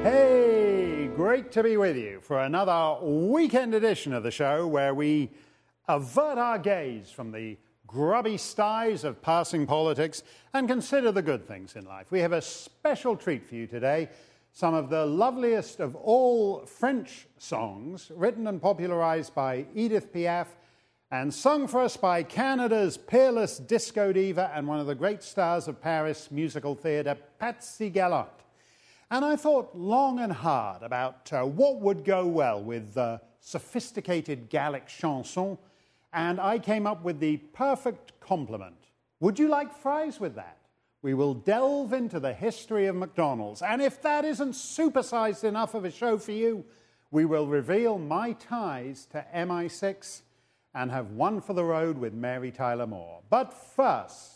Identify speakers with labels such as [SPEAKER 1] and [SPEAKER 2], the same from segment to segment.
[SPEAKER 1] Hey, great to be with you for another weekend edition of the show where we avert our gaze from the grubby styes of passing politics and consider the good things in life. We have a special treat for you today. Some of the loveliest of all French songs, written and popularized by Edith Piaf and sung for us by Canada's peerless disco diva and one of the great stars of Paris musical theatre, Patsy Gallant. And I thought long and hard about what would go well with sophisticated Gallic chanson, and I came up with the perfect complement. Would you like fries with that? We will delve into the history of McDonald's, and if that isn't supersized enough of a show for you, we will reveal my ties to MI6 and have one for the road with Mary Tyler Moore. But first...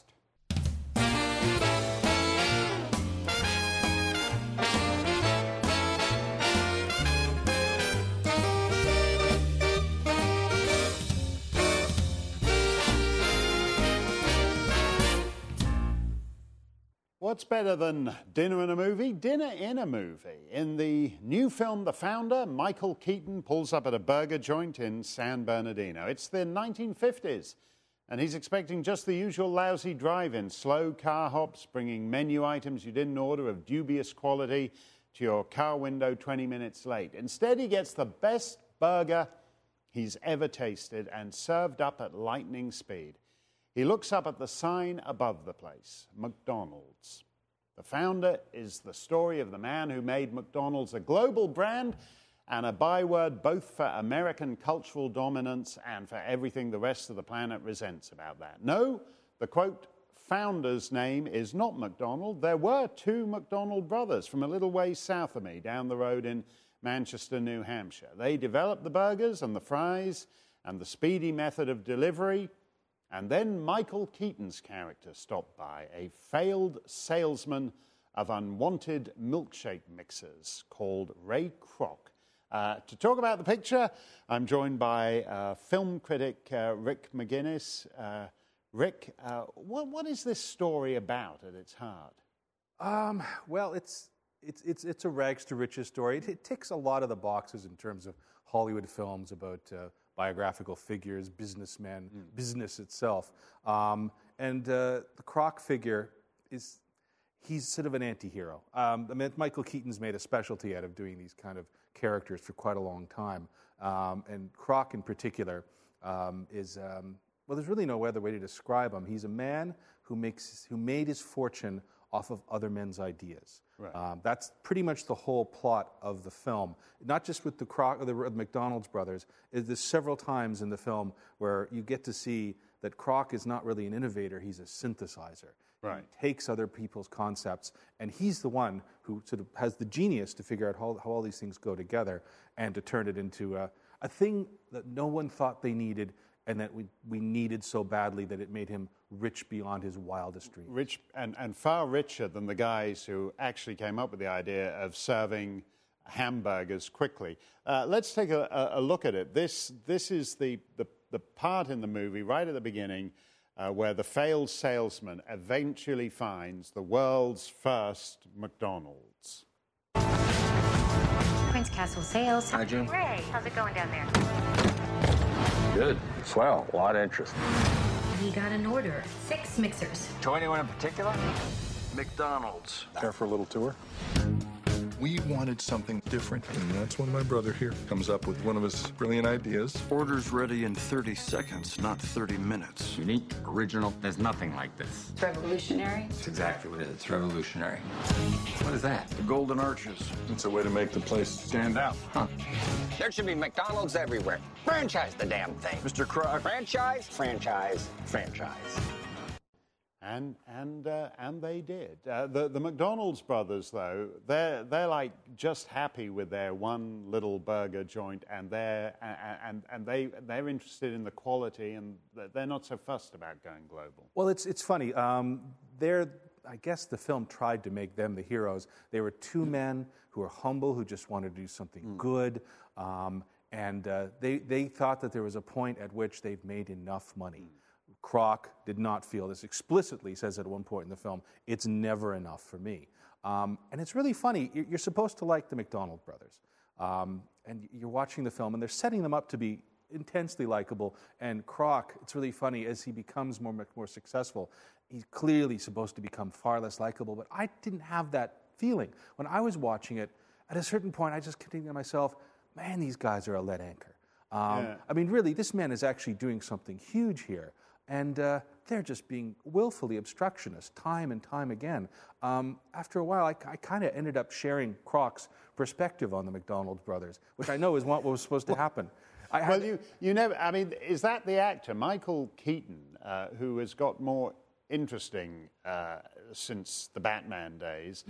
[SPEAKER 1] What's better than dinner and a movie? Dinner in a movie. In the new film The Founder, Michael Keaton pulls up at a burger joint in San Bernardino. It's the 1950s, and he's expecting just the usual lousy drive-in, slow car hops, bringing menu items you didn't order of dubious quality to your car window 20 minutes late. Instead, he gets the best burger he's ever tasted and served up at lightning speed. He looks up at the sign above the place, McDonald's. The Founder is the story of the man who made McDonald's a global brand and a byword both for American cultural dominance and for everything the rest of the planet resents about that. No, the quote, founder's name is not McDonald. There were two McDonald brothers from a little ways south of me, down the road in Manchester, New Hampshire. They developed the burgers and the fries and the speedy method of delivery. And then Michael Keaton's character stopped by, a failed salesman of unwanted milkshake mixers called Ray Kroc. To talk about the picture, I'm joined by film critic Rick McGinnis. Rick, what is this story about at its heart?
[SPEAKER 2] Well, it's a rags to riches story. It ticks a lot of the boxes in terms of Hollywood films about biographical figures, businessmen, business itself. And the Kroc figure he's sort of an anti-hero. Michael Keaton's made a specialty out of doing these kind of characters for quite a long time. And Kroc in particular is, well, there's really no other way to describe him. He's a man who made his fortune off of other men's ideas. Right. That's pretty much the whole plot of the film. Not just with the McDonald's brothers. There's several times in the film where you get to see that Kroc is not really an innovator, he's a synthesizer. Right. He takes other people's concepts, and he's the one who sort of has the genius to figure out how all these things go together and to turn it into a thing that no one thought they needed, and that we needed so badly that it made him rich beyond his wildest dreams. Rich
[SPEAKER 1] and far richer than the guys who actually came up with the idea of serving hamburgers quickly. Let's take a look at it. This is the part in the movie right at the beginning where the failed salesman eventually finds the world's first McDonald's.
[SPEAKER 3] Prince Castle Sales.
[SPEAKER 4] Hi, June.
[SPEAKER 3] Ray, how's it going down there?
[SPEAKER 4] Good. Swell. A lot of interest.
[SPEAKER 3] We got an order. 6 mixers.
[SPEAKER 4] To anyone in particular? McDonald's.
[SPEAKER 5] Care for a little tour? We wanted something different, and that's when my brother here comes up with one of his brilliant ideas.
[SPEAKER 6] Orders ready in 30 seconds, not 30 minutes.
[SPEAKER 7] Unique, original, there's nothing like this.
[SPEAKER 8] It's revolutionary.
[SPEAKER 7] It's exactly what it is. It's revolutionary. What is that?
[SPEAKER 6] The Golden Arches.
[SPEAKER 5] It's a way to make the place stand out.
[SPEAKER 7] Huh.
[SPEAKER 9] There should be McDonald's everywhere. Franchise the damn thing.
[SPEAKER 6] Mr. Kroc.
[SPEAKER 9] Franchise, franchise, franchise.
[SPEAKER 1] And they did. The McDonald's brothers, though, they're like just happy with their one little burger joint, and they're interested in the quality, and they're not so fussed about going global.
[SPEAKER 2] Well, it's funny. I guess the film tried to make them the heroes. They were two men who were humble, who just wanted to do something good, and they thought that there was a point at which they've made enough money. Kroc did not feel this explicitly, says at one point in the film, it's never enough for me. And it's really funny. You're supposed to like the McDonald brothers. And you're watching the film, and they're setting them up to be intensely likable. And Kroc, it's really funny, as he becomes more successful, he's clearly supposed to become far less likable. But I didn't have that feeling. When I was watching it, at a certain point, I just continued to myself, man, these guys are a lead anchor. I mean, really, this man is actually doing something huge here. And they're just being willfully obstructionist time and time again. After a while, I kind of ended up sharing Kroc's perspective on the McDonald brothers, which I know is what was supposed to happen.
[SPEAKER 1] You never, I mean, is that the actor, Michael Keaton, who has got more interesting since the Batman days?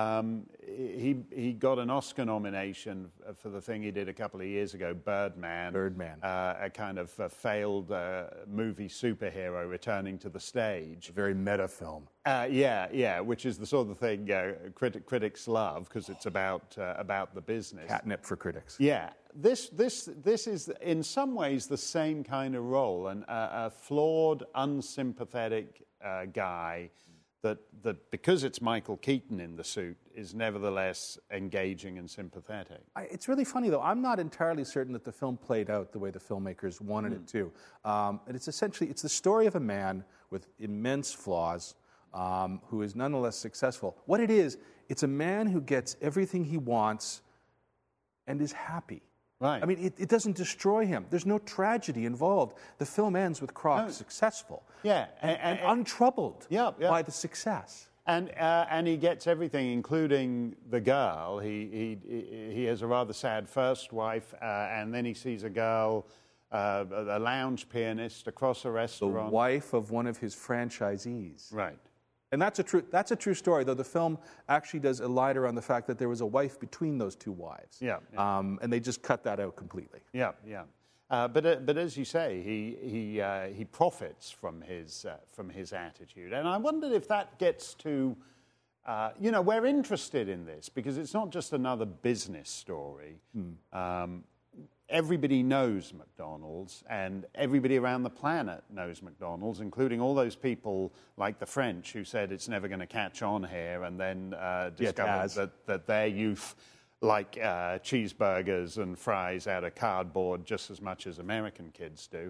[SPEAKER 1] He got an Oscar nomination for the thing he did a couple of years ago, Birdman. A kind of failed movie superhero returning to the stage.
[SPEAKER 2] A very meta film.
[SPEAKER 1] Which is the sort of thing critics love because it's about the business.
[SPEAKER 2] Catnip for critics.
[SPEAKER 1] Yeah. This is in some ways the same kind of role, and a flawed, unsympathetic guy that because it's Michael Keaton in the suit is nevertheless engaging and sympathetic.
[SPEAKER 2] It's really funny though. I'm not entirely certain that the film played out the way the filmmakers wanted it to. And it's the story of a man with immense flaws who is nonetheless successful. What it is, it's a man who gets everything he wants and is happy.
[SPEAKER 1] Right.
[SPEAKER 2] I mean, it doesn't destroy him. There's no tragedy involved. The film ends with Kroc successful.
[SPEAKER 1] Yeah.
[SPEAKER 2] And untroubled by the success.
[SPEAKER 1] And he gets everything, including the girl. He has a rather sad first wife, and then he sees a girl, a lounge pianist across a restaurant.
[SPEAKER 2] The wife of one of his franchisees.
[SPEAKER 1] Right.
[SPEAKER 2] And that's a true story, though the film actually does elide on the fact that there was a wife between those two wives. And they just cut that out completely.
[SPEAKER 1] But as you say, he profits from his attitude, and I wondered if that gets to, we're interested in this because it's not just another business story. Everybody knows McDonald's, and everybody around the planet knows McDonald's, incling all those people like the French who said it's never going to catch on here, and then discovered that their youth like cheeseburgers and fries out of cardboard just as much as American kids do.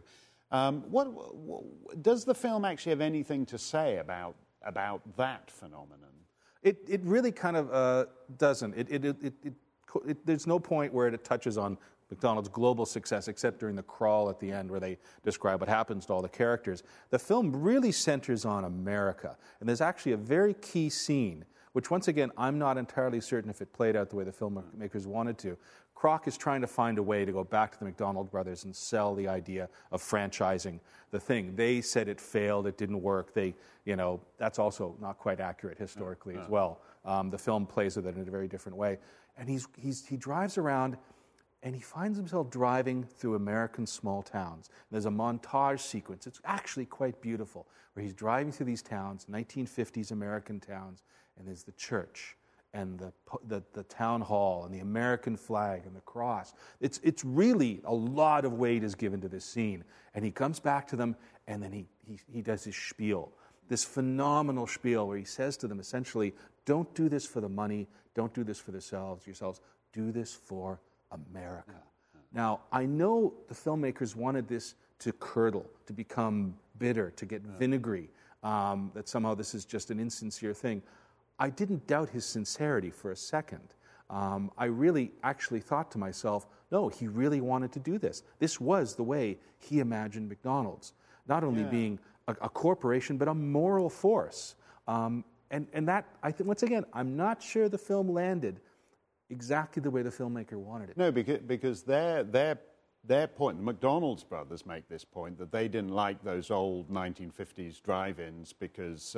[SPEAKER 1] What does the film actually have anything to say about that phenomenon?
[SPEAKER 2] It really kind of doesn't. There's no point where it touches on McDonald's global success, except during the crawl at the end where they describe what happens to all the characters. The film really centers on America, and there's actually a very key scene, which once again, I'm not entirely certain if it played out the way the filmmakers wanted to. Kroc is trying to find a way to go back to the McDonald brothers and sell the idea of franchising the thing. They said it failed, it didn't work. That's also not quite accurate historically as well. The film plays with it in a very different way. And he drives around, and he finds himself driving through American small towns. And there's a montage sequence. It's actually quite beautiful, where he's driving through these towns, 1950s American towns, and there's the church and the town hall and the American flag and the cross. It's really a lot of weight is given to this scene. And he comes back to them, and then he does his spiel, this phenomenal spiel where he says to them essentially, don't do this for the money, don't do this for yourselves, do this for America. Now, I know the filmmakers wanted this to curdle, to become bitter, to get vinegary, that somehow this is just an insincere thing. I didn't doubt his sincerity for a second. I really actually thought to myself, no, he really wanted to do this. This was the way he imagined McDonald's, not only being a corporation, but a moral force. And that, I think, once again, I'm not sure the film landed exactly the way the filmmaker wanted it.
[SPEAKER 1] No, because their point, the McDonald's brothers make this point, that they didn't like those old 1950s drive-ins because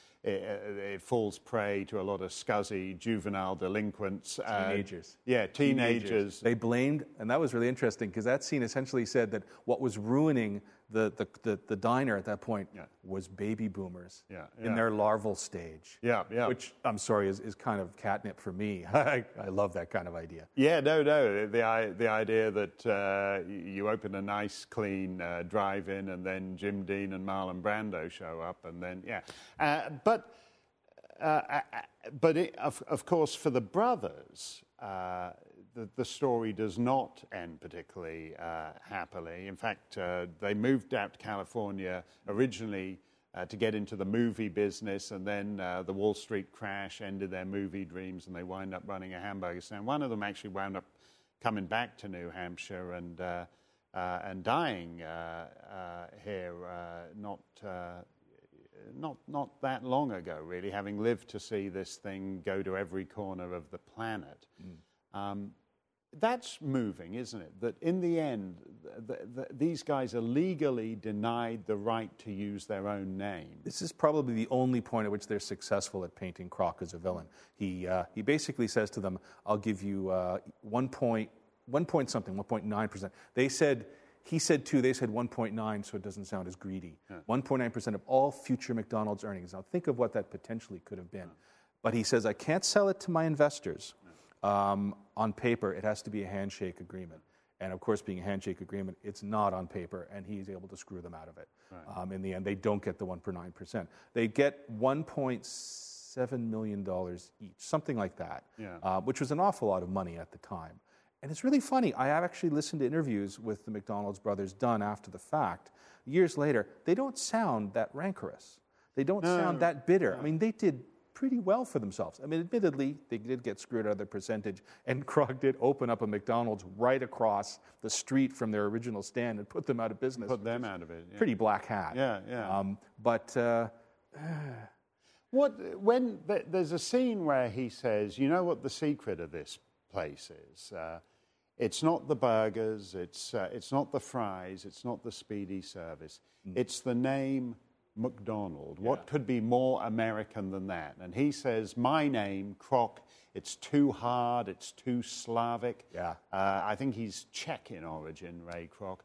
[SPEAKER 1] it falls prey to a lot of scuzzy juvenile delinquents.
[SPEAKER 2] Teenagers.
[SPEAKER 1] Teenagers.
[SPEAKER 2] They blamed, and that was really interesting, because that scene essentially said that what was ruining the diner at that point was baby boomers in their larval stage. Which, I'm sorry, is kind of catnip for me. I love that kind of idea.
[SPEAKER 1] Yeah, no. The idea that you open a nice, clean drive-in and then Jim Dean and Marlon Brando show up and then, But of course, for the brothers, the story does not end particularly happily. In fact, they moved out to California originally to get into the movie business, and then the Wall Street crash ended their movie dreams, and they wind up running a hamburger stand. One of them actually wound up coming back to New Hampshire and dying here not that long ago, really, having lived to see this thing go to every corner of the planet. That's moving, isn't it? That in the end, these guys are legally denied the right to use their own name.
[SPEAKER 2] This is probably the only point at which they're successful at painting Croc as a villain. He basically says to them, "I'll give you 1.9%." He said 2, they said 1.9, so it doesn't sound as greedy. 1.9% of all future McDonald's earnings. Now think of what that potentially could have been. But he says, I can't sell it to my investors on paper. It has to be a handshake agreement. And of course, being a handshake agreement, it's not on paper, and he's able to screw them out of it. In the end, they don't get the 1.9%. They get $1.7 million each, something like that, which was an awful lot of money at the time. And it's really funny. I have actually listened to interviews with the McDonald's brothers done after the fact. Years later, they don't sound that rancorous. They don't sound that bitter. I mean, they did pretty well for themselves. I mean, admittedly, they did get screwed out of their percentage, and Croc did open up a McDonald's right across the street from their original stand and put them out of business.
[SPEAKER 1] Put them out of it.
[SPEAKER 2] Pretty black hat.
[SPEAKER 1] There's a scene where he says, you know what the secret of this place is? It's not the burgers, it's not the fries, it's not the speedy service. It's the name McDonald. What could be more American than that? And he says, my name, Croc, it's too hard, it's too Slavic. I think he's Czech in origin, Ray Kroc.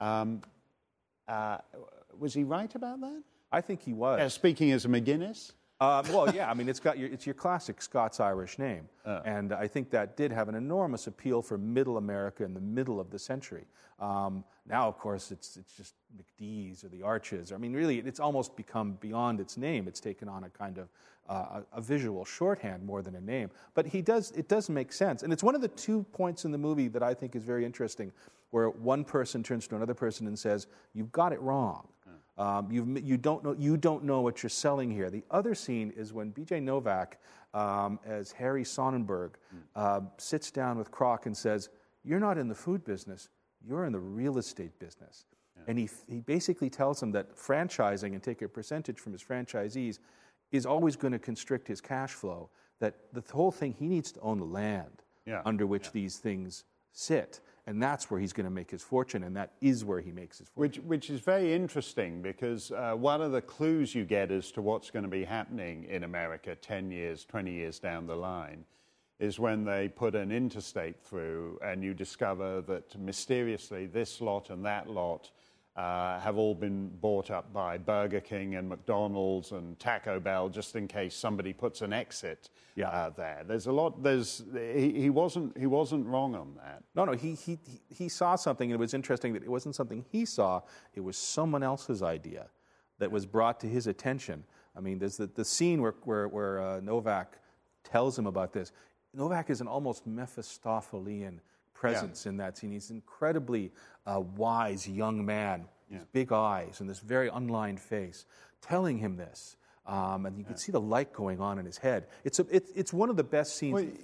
[SPEAKER 1] Was he right about that?
[SPEAKER 2] I think he was.
[SPEAKER 1] Speaking as a McGuinness?
[SPEAKER 2] I mean, it's your classic Scots-Irish name. And I think that did have an enormous appeal for middle America in the middle of the century. Now, of course, it's just McDee's or the Arches. I mean, really, it's almost become beyond its name. It's taken on a kind of a visual shorthand more than a name. But it does make sense. And it's one of the 2 points in the movie that I think is very interesting, where one person turns to another person and says, you've got it wrong. You don't know what you're selling here. The other scene is when B.J. Novak, as Harry Sonnenberg, sits down with Croc and says, "You're not in the food business. You're in the real estate business." And he basically tells him that franchising and take a percentage from his franchisees is always going to constrict his cash flow. That the whole thing, he needs to own the land under which these things sit. And that's where he's going to make his fortune, and that is where he makes his fortune.
[SPEAKER 1] Which is very interesting, because one of the clues you get as to what's going to be happening in America 10 years, 20 years down the line is when they put an interstate through and you discover that mysteriously this lot and that lot have all been bought up by Burger King and McDonald's and Taco Bell, just in case somebody puts an exit there. There's a lot. He wasn't wrong on that.
[SPEAKER 2] No. He saw something, and it was interesting that it wasn't something he saw. It was someone else's idea that was brought to his attention. I mean, there's the scene where Novak tells him about this. Novak is an almost Mephistophelian presence in that scene. He's an incredibly wise young man, his big eyes and this very unlined face, telling him this. And you can see the light going on in his head. It's one of the best scenes in the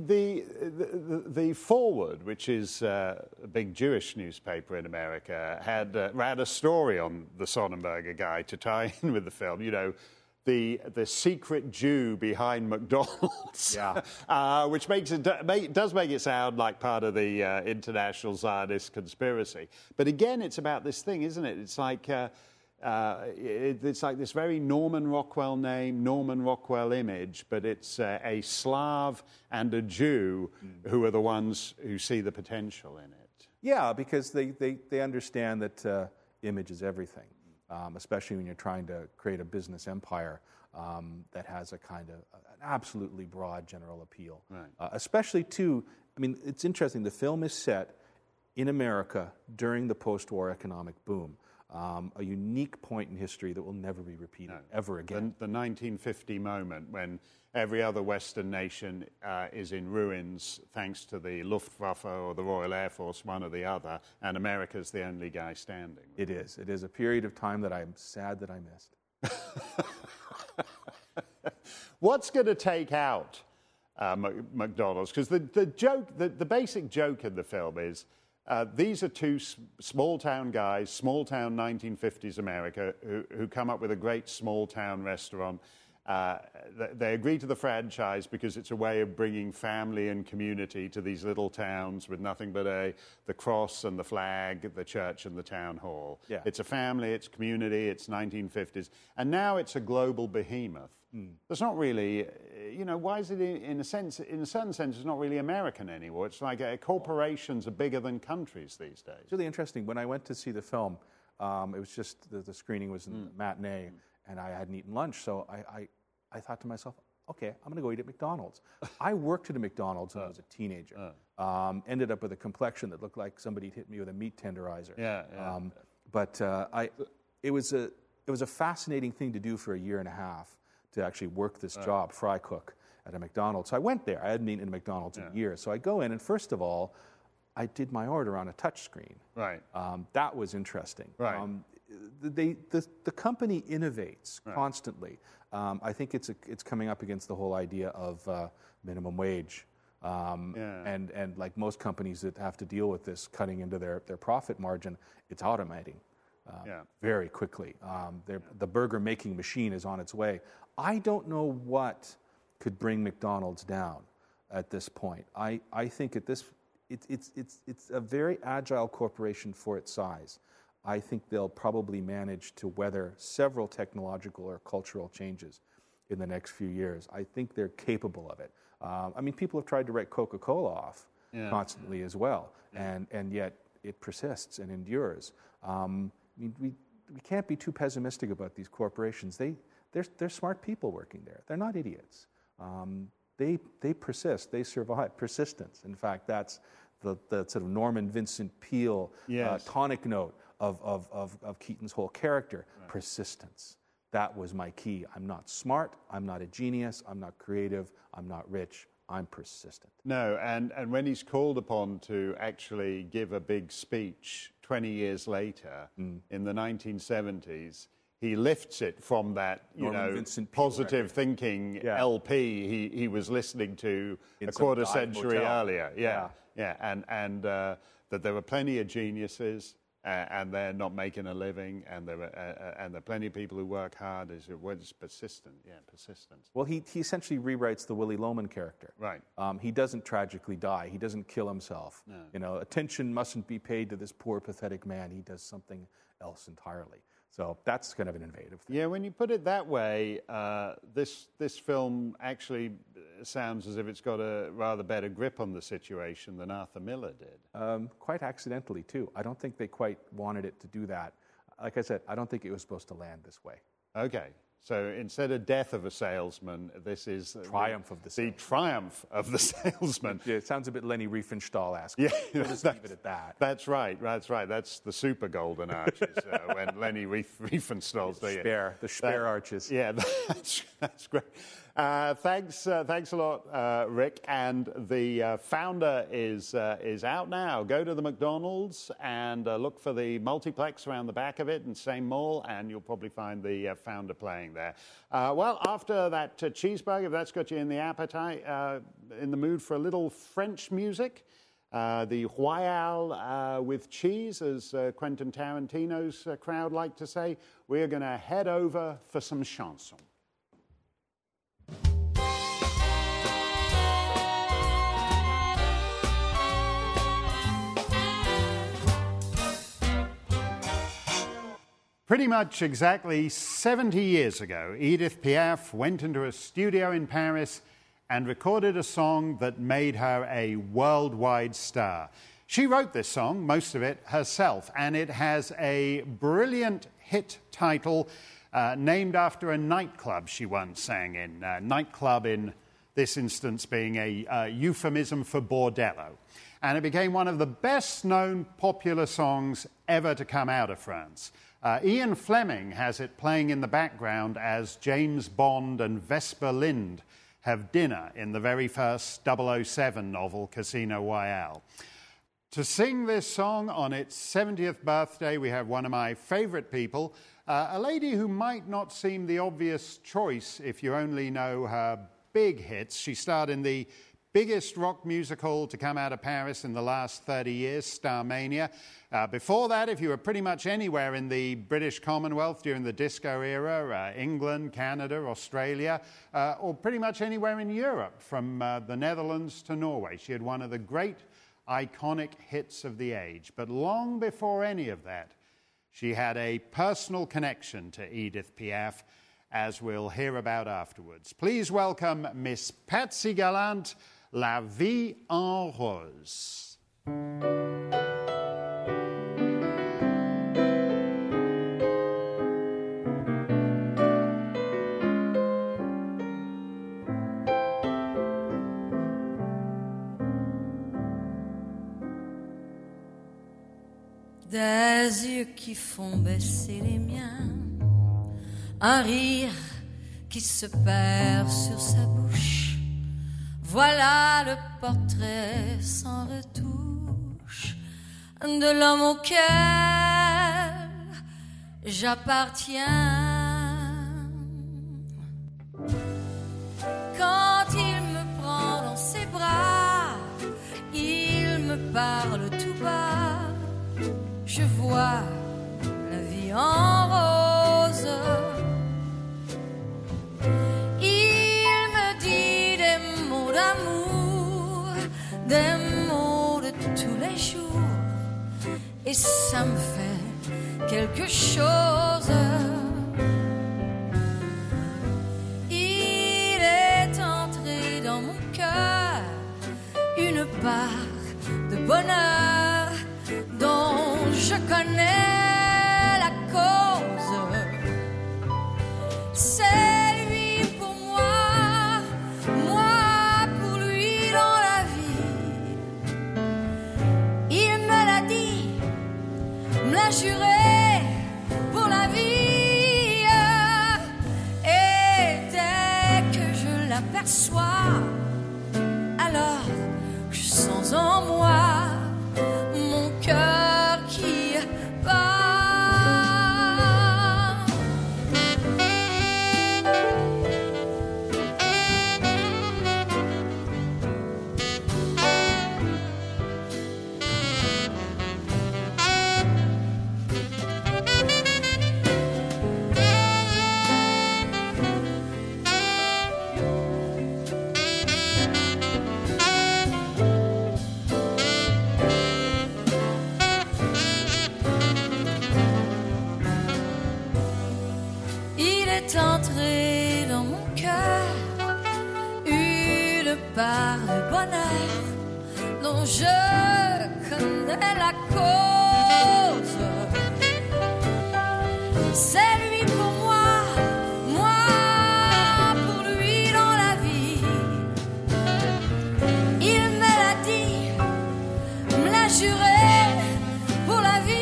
[SPEAKER 2] film.
[SPEAKER 1] The Forward, which is a big Jewish newspaper in America, had ran a story on the Sonnenberger guy to tie in with the film. You know, the secret Jew behind McDonald's, which does make it sound like part of the international Zionist conspiracy. But again, it's about this thing, isn't it? It's like this very Norman Rockwell name, Norman Rockwell image, but it's a Slav and a Jew who are the ones who see the potential in it.
[SPEAKER 2] Yeah, because they understand that image is everything, especially when you're trying to create a business empire that has a kind of an absolutely broad general appeal.
[SPEAKER 1] Right.
[SPEAKER 2] Especially too, I mean, it's interesting. The film is set in America during the post-war economic boom. A unique point in history that will never be repeated ever again.
[SPEAKER 1] The 1950 moment when every other Western nation is in ruins thanks to the Luftwaffe or the Royal Air Force, one or the other, and America's the only guy standing.
[SPEAKER 2] It is. It is a period of time that I'm sad that I missed.
[SPEAKER 1] What's going to take out McDonald's? Because the basic joke in the film is these are two small-town guys, small-town 1950s America, who come up with a great small-town restaurant. They agree to the franchise because it's a way of bringing family and community to these little towns with nothing but the cross and the flag, the church and the town hall.
[SPEAKER 2] Yeah.
[SPEAKER 1] It's a family, it's community, it's 1950s. And now it's a global behemoth. It's not really, why is it in a certain sense, it's not really American anymore. It's like corporations are bigger than countries these days.
[SPEAKER 2] It's really interesting. When I went to see the film, it was just the screening was in the matinee, and I hadn't eaten lunch, so I thought to myself, okay, I'm going to go eat at McDonald's. I worked at a McDonald's when I was a teenager. Ended up with a complexion that looked like somebody hit me with a meat tenderizer. But it was a fascinating thing to do for a year and a half, to actually work this job, fry cook, at a McDonald's. So I went there. I hadn't eaten at a McDonald's in a year. So I go in, and first of all, I did my order on a touch screen.
[SPEAKER 1] Right.
[SPEAKER 2] That was interesting.
[SPEAKER 1] Right.
[SPEAKER 2] The company innovates constantly. I think it's coming up against the whole idea of minimum wage. And like most companies that have to deal with this, cutting into their profit margin, it's automating very quickly. The burger making machine is on its way. I don't know what could bring McDonald's down at this point. I think it's a very agile corporation for its size. I think they'll probably manage to weather several technological or cultural changes in the next few years. I think they're capable of it. I mean, people have tried to write Coca-Cola off constantly as well, and yet it persists and endures. I mean, we can't be too pessimistic about these corporations. They're smart people working there. They're not idiots. They persist. They survive. Persistence. In fact, that's the sort of Norman Vincent Peale tonic note of Keaton's whole character. Persistence. That was my key. I'm not smart. I'm not a genius. I'm not creative. I'm not rich. I'm persistent.
[SPEAKER 1] No, and when he's called upon to actually give a big speech 20 years later in the 1970s, he lifts it from that, positive thinking LP he was listening to a quarter century earlier. And that there were plenty of geniuses, and they're not making a living, and there are plenty of people who work hard. It's persistent, persistence.
[SPEAKER 2] Well, he essentially rewrites the Willy Loman character.
[SPEAKER 1] Right.
[SPEAKER 2] He doesn't tragically die. He doesn't kill himself. No. Attention mustn't be paid to this poor, pathetic man. He does something else entirely. So that's kind of an innovative thing.
[SPEAKER 1] Yeah, when you put it that way, this film actually sounds as if it's got a rather better grip on the situation than Arthur Miller did.
[SPEAKER 2] Quite accidentally, too. I don't think they quite wanted it to do that. Like I said, I don't think it was supposed to land this way.
[SPEAKER 1] Okay. So instead of death of a salesman, this is
[SPEAKER 2] triumph of the salesman.
[SPEAKER 1] The triumph of the salesman.
[SPEAKER 2] Yeah, it sounds a bit Lenny Riefenstahl-esque.
[SPEAKER 1] Yeah,
[SPEAKER 2] we'll just leave it at that.
[SPEAKER 1] That's right. That's the super golden arches when Lenny Riefenstahl's there.
[SPEAKER 2] The Speer arches.
[SPEAKER 1] Yeah, that's great. Thanks a lot, Rick. And the Founder is out now. Go to the McDonald's and look for the multiplex around the back of it in same mall, and you'll probably find the Founder playing there. Well, after that cheeseburger, if that's got you in the appetite, in the mood for a little French music, the Royale with cheese, as Quentin Tarantino's crowd like to say, we're going to head over for some chansons. Pretty much exactly 70 years ago, Edith Piaf went into a studio in Paris and recorded a song that made her a worldwide star. She wrote this song, most of it herself, and it has a brilliant hit title named after a nightclub she once sang in. Nightclub in this instance being a euphemism for bordello. And it became one of the best-known popular songs ever to come out of France. Ian Fleming has it playing in the background as James Bond and Vesper Lynd have dinner in the very first 007 novel, Casino Royale. To sing this song on its 70th birthday, we have one of my favourite people, a lady who might not seem the obvious choice if you only know her big hits. She starred in the biggest rock musical to come out of Paris in the last 30 years, Starmania. Before that, if you were pretty much anywhere in the British Commonwealth during the disco era, England, Canada, Australia, or pretty much anywhere in Europe, from the Netherlands to Norway, she had one of the great iconic hits of the age. But long before any of that, she had a personal connection to Edith Piaf, as we'll hear about afterwards. Please welcome Miss Patsy Gallant, La Vie en Rose.
[SPEAKER 8] Des yeux qui font baisser les miens, un rire qui se perd sur sa bouche. Voilà le portrait sans retouche de l'homme auquel j'appartiens. Quand il me prend dans ses bras, il me parle tout bas. Je vois la vie en rose. Il me dit des mots d'amour, des mots de tous les jours, et ça me fait quelque chose. Il est entré dans mon cœur une part de bonheur dont je connais la cause. C'est lui pour moi, moi pour lui dans la vie. Il me l'a dit, me l'a juré pour la vie. Et dès que je l'aperçois, alors je sens en moi mon cœur qui bat. Entré dans mon cœur une part de bonheur dont je connais la cause. C'est lui pour moi, moi pour lui dans la vie. Il me l'a dit, me l'a juré pour la vie.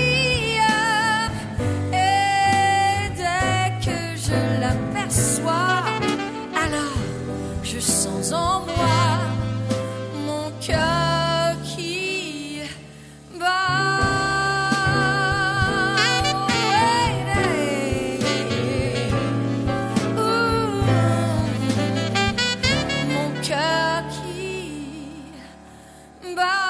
[SPEAKER 8] Alors je sens en moi mon cœur qui bat. Mon cœur qui bat.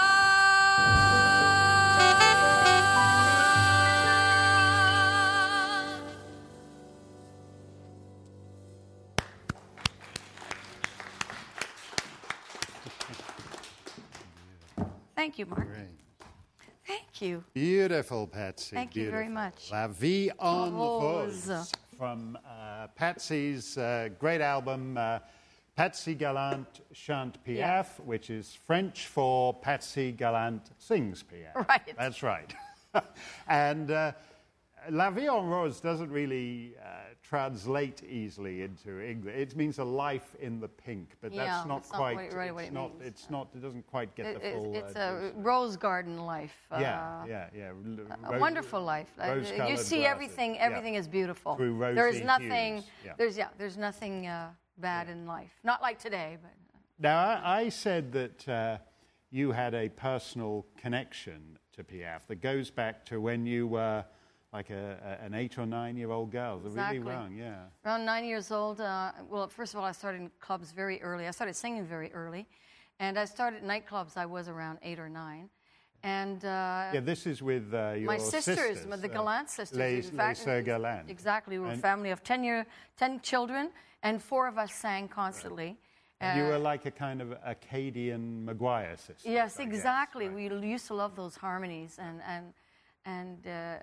[SPEAKER 10] Thank you, Mark.
[SPEAKER 1] Great.
[SPEAKER 10] Thank you.
[SPEAKER 1] Beautiful, Patsy.
[SPEAKER 10] Thank you very
[SPEAKER 1] beautiful.
[SPEAKER 10] much.
[SPEAKER 1] La Vie en
[SPEAKER 10] Rose.
[SPEAKER 1] Rose from Patsy's great album, Patsy Gallant chante Piaf,
[SPEAKER 10] Yeah.
[SPEAKER 1] which is French for Patsy Gallant sings Piaf.
[SPEAKER 10] Right.
[SPEAKER 1] That's right. And La Vie en Rose doesn't really translate easily into English. It means a life in the pink, but
[SPEAKER 10] Yeah,
[SPEAKER 1] that's not
[SPEAKER 10] that's not
[SPEAKER 1] quite.
[SPEAKER 10] what it means.
[SPEAKER 1] It's not. It doesn't quite get the full.
[SPEAKER 10] It's a rose garden life.
[SPEAKER 1] Yeah.
[SPEAKER 10] A wonderful life. You see
[SPEAKER 1] rose-coloured
[SPEAKER 10] everything.
[SPEAKER 1] glasses.
[SPEAKER 10] Everything is beautiful.
[SPEAKER 1] Through rosy
[SPEAKER 10] There's nothing.
[SPEAKER 1] hues. Yeah.
[SPEAKER 10] There's nothing bad in life. Not like today, but.
[SPEAKER 1] Now, I said that you had a personal connection to Piaf that goes back to when you were like an 8 or 9 year old girl.
[SPEAKER 10] Exactly.
[SPEAKER 1] Really young, yeah.
[SPEAKER 10] Around 9 years old, well, first of all, I started in clubs very early. I started singing very early. And I started nightclubs, I was around 8 or 9. And
[SPEAKER 1] this is with your
[SPEAKER 10] my sisters, the Gallant sisters.
[SPEAKER 1] Les Sœurs Gallant.
[SPEAKER 10] Exactly. We were a family of 10 children, and 4 of us sang constantly.
[SPEAKER 1] Right. And you were like a kind of Acadian Maguire sister.
[SPEAKER 10] Yes, exactly. Right. We used to love those harmonies, and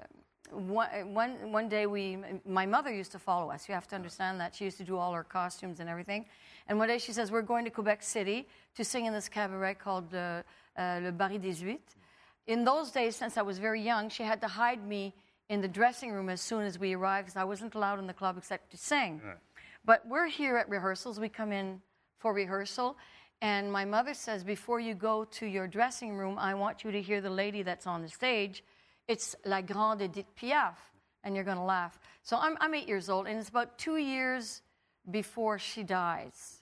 [SPEAKER 10] one day my mother used to follow us. You have to understand that. She used to do all our costumes and everything. And one day she says, we're going to Quebec City to sing in this cabaret called Le Baril des Huit. In those days, since I was very young, she had to hide me in the dressing room as soon as we arrived because I wasn't allowed in the club except to sing. Right. But we're here at rehearsals. We come in for rehearsal, and my mother says, before you go to your dressing room, I want you to hear the lady that's on the stage. It's La Grande Edith Piaf, and you're going to laugh. So I'm 8 years old, and it's about 2 years before she dies.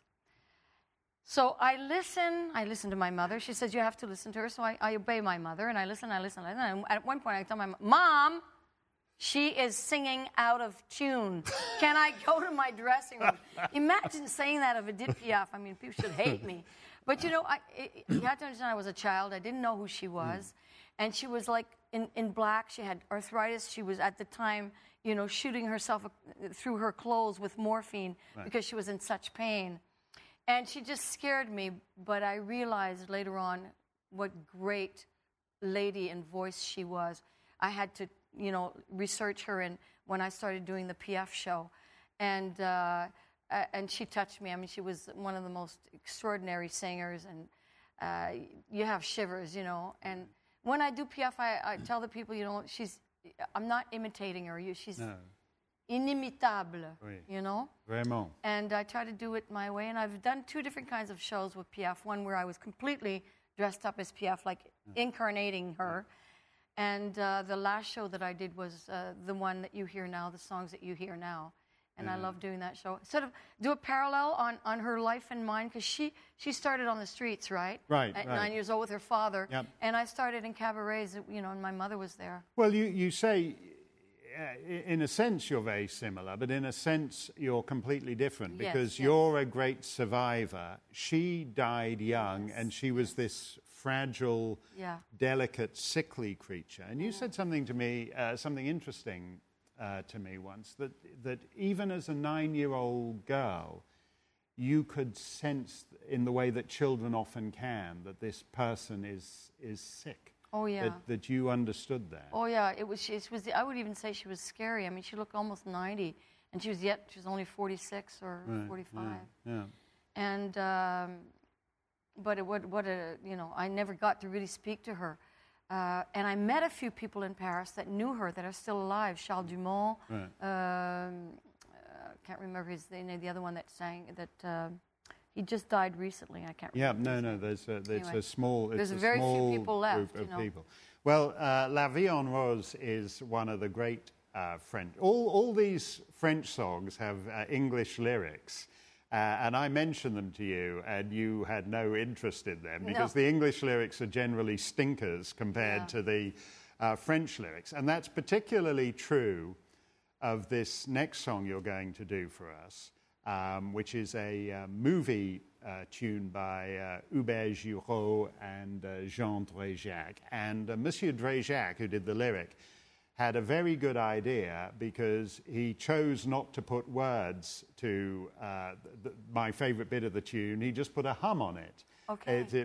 [SPEAKER 10] So I listen to my mother. She says, you have to listen to her, so I obey my mother, and I listen. And at one point I tell my mom, Mom, she is singing out of tune. Can I go to my dressing room? Imagine saying that of Edith Piaf. I mean, people should hate me. But, you have to understand I was a child. I didn't know who she was. And she was like in black. She had arthritis. She was at the time, shooting herself through her clothes with morphine because she was in such pain. And she just scared me. But I realized later on what great lady and voice she was. I had to research her, and when I started doing the Piaf show, and she touched me. I mean, she was one of the most extraordinary singers, and you have shivers, And when I do Piaf, I tell the people, I'm not imitating her. She's inimitable,
[SPEAKER 1] Vraiment.
[SPEAKER 10] And I try to do it my way, and I've done 2 different kinds of shows with Piaf. One where I was completely dressed up as Piaf, like incarnating her. And the last show that I did was the one that you hear now, the songs that you hear now. And I love doing that show. Sort of do a parallel on her life and mine, because she started on the streets, right?
[SPEAKER 1] Right.
[SPEAKER 10] At 9 years old with her father.
[SPEAKER 1] Yep.
[SPEAKER 10] And I started in cabarets, and my mother was there.
[SPEAKER 1] Well, you say, in a sense, you're very similar, but in a sense, you're completely different, because you're a great survivor. She died young, and she was this fragile, delicate, sickly creature. And you said something to me, something interesting to me once, that even as a 9-year-old girl, you could sense in the way that children often can that this person is sick.
[SPEAKER 10] Oh, yeah.
[SPEAKER 1] That you understood that.
[SPEAKER 10] Oh, yeah. It was. I would even say she was scary. I mean, she looked almost 90, and she was only 46 or 45.
[SPEAKER 1] Yeah.
[SPEAKER 10] And but I never got to really speak to her. And I met a few people in Paris that knew her, that are still alive. Charles Dumont. Right. Can't remember his name. The other one that sang that. He just died recently. I can't remember.
[SPEAKER 1] Yeah, no. There's a small.
[SPEAKER 10] There's very few people left.
[SPEAKER 1] Group of people. Well, La Vie en Rose is one of the great French. All these French songs have English lyrics. And I mentioned them to you, and you had no interest in them because the English lyrics are generally stinkers compared to the French lyrics. And that's particularly true of this next song you're going to do for us, which is a movie tune by Hubert Giraud and Jean Dréjac. And Monsieur Dréjac, who did the lyric, had a very good idea because he chose not to put words to my favorite bit of the tune. He just put a hum on it.
[SPEAKER 10] Okay.
[SPEAKER 1] It's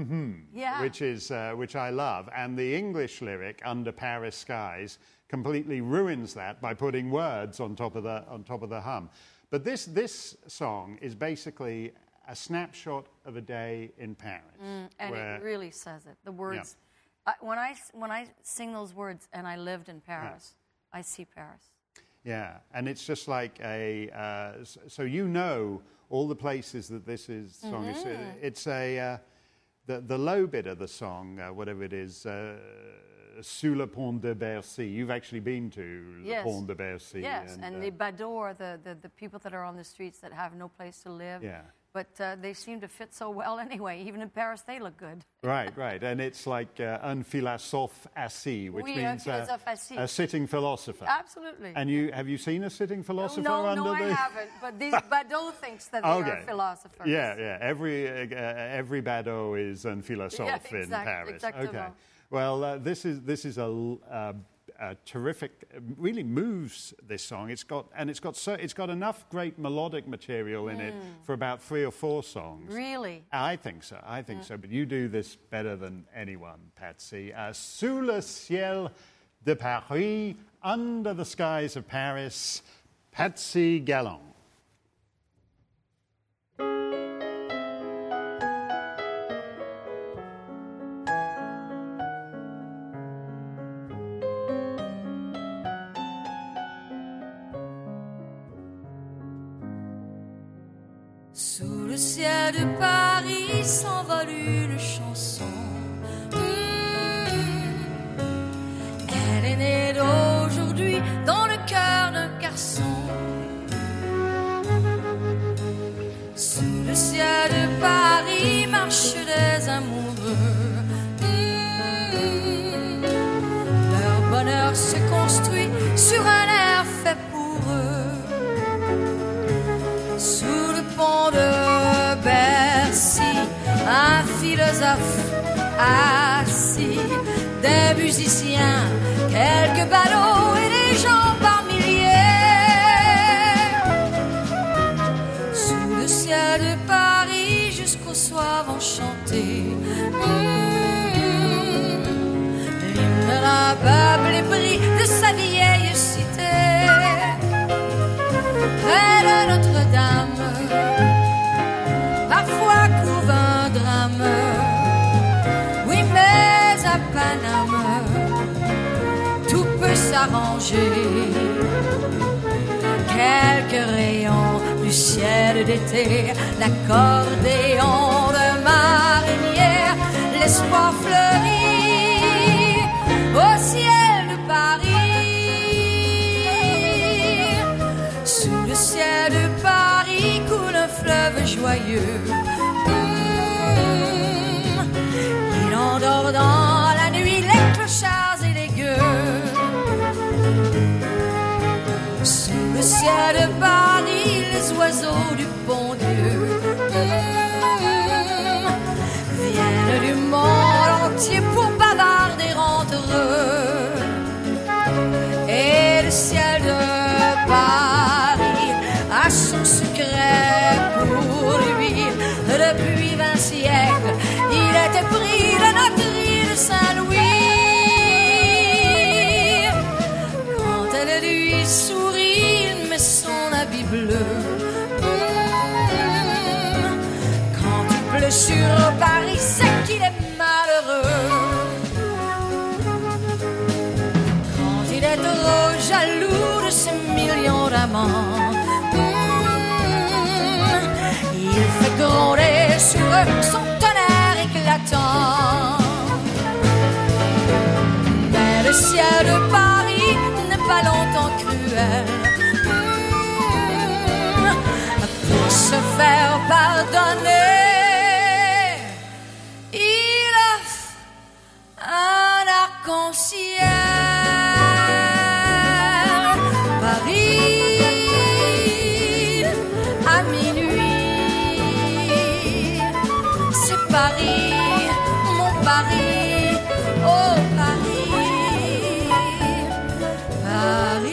[SPEAKER 1] which I love. And the English lyric, Under Paris Skies, completely ruins that by putting words on top of the hum. But this song is basically a snapshot of a day in Paris.
[SPEAKER 10] And it really says it. The words. When I sing those words, and I lived in Paris, I see Paris.
[SPEAKER 1] Yeah, and it's just like so you know all the places that this song is. It's the low bit of the song, whatever it is, Sous le pont de Bercy. You've actually been to the pont de Bercy.
[SPEAKER 10] Yes, and the badauds are the people that are on the streets that have no place to live.
[SPEAKER 1] Yeah.
[SPEAKER 10] But they seem to fit so well anyway. Even in Paris, they look good.
[SPEAKER 1] Right. And it's like un philosophe assis, which means a sitting philosopher.
[SPEAKER 10] Absolutely.
[SPEAKER 1] And have you seen a sitting philosopher?
[SPEAKER 10] No, I haven't. But these badauds thinks that they are philosophers.
[SPEAKER 1] Yeah. Every badaud is un philosophe in Paris.
[SPEAKER 10] Exactly.
[SPEAKER 1] Okay. Well, this is a terrific. Really moves this song. It's got enough great melodic material in it for about 3 or 4 songs.
[SPEAKER 10] Really?
[SPEAKER 1] I think so. But you do this better than anyone, Patsy. Sous le ciel de Paris, under the skies of Paris, Patsy Galland.
[SPEAKER 8] Sous le ciel de Paris s'envole une chanson. Elle est née d'aujourd'hui dans le cœur d'un garçon. Sous le ciel de Paris marchent des amoureux. Leur bonheur se construit sur un air fait pour eux. Sous le pont de Bercy, un philosophe assis, des musiciens, quelques ballots et des gens par milliers. Sous le ciel de Paris jusqu'au soir vont chanter l'hymne d'un peuple épris de sa vieille cité. Près de Notre-Dame, parfois couve un drame. Oui, mais à Paname, tout peut s'arranger. Quelques rayons du ciel d'été, l'accordéon de marinière, l'espoir fleurit au ciel de Paris. Sous le ciel de Paris coule un fleuve joyeux. Il endort dans la nuit les clochards et les gueux. Sous le ciel de Paris, les oiseaux du bon Dieu viennent du monde entier pour bavarder entre eux. Et le ciel de Paris a son secret pour lui. Depuis 20 siècles, il était pris de notre île Saint-Louis. Quand elle lui sourit, il met son habit bleu. Quand il pleut sur Paris, c'est qu'il est malheureux. Quand il est trop jaloux de ses millions d'amants, il fait gronder sur eux son tonnerre éclatant. Mais le ciel de Paris n'est pas longtemps cruel. Pour se faire pardonner, il offre un arc-en-ciel. Paris à minuit, c'est Paris, mon Paris, oh Paris, Paris,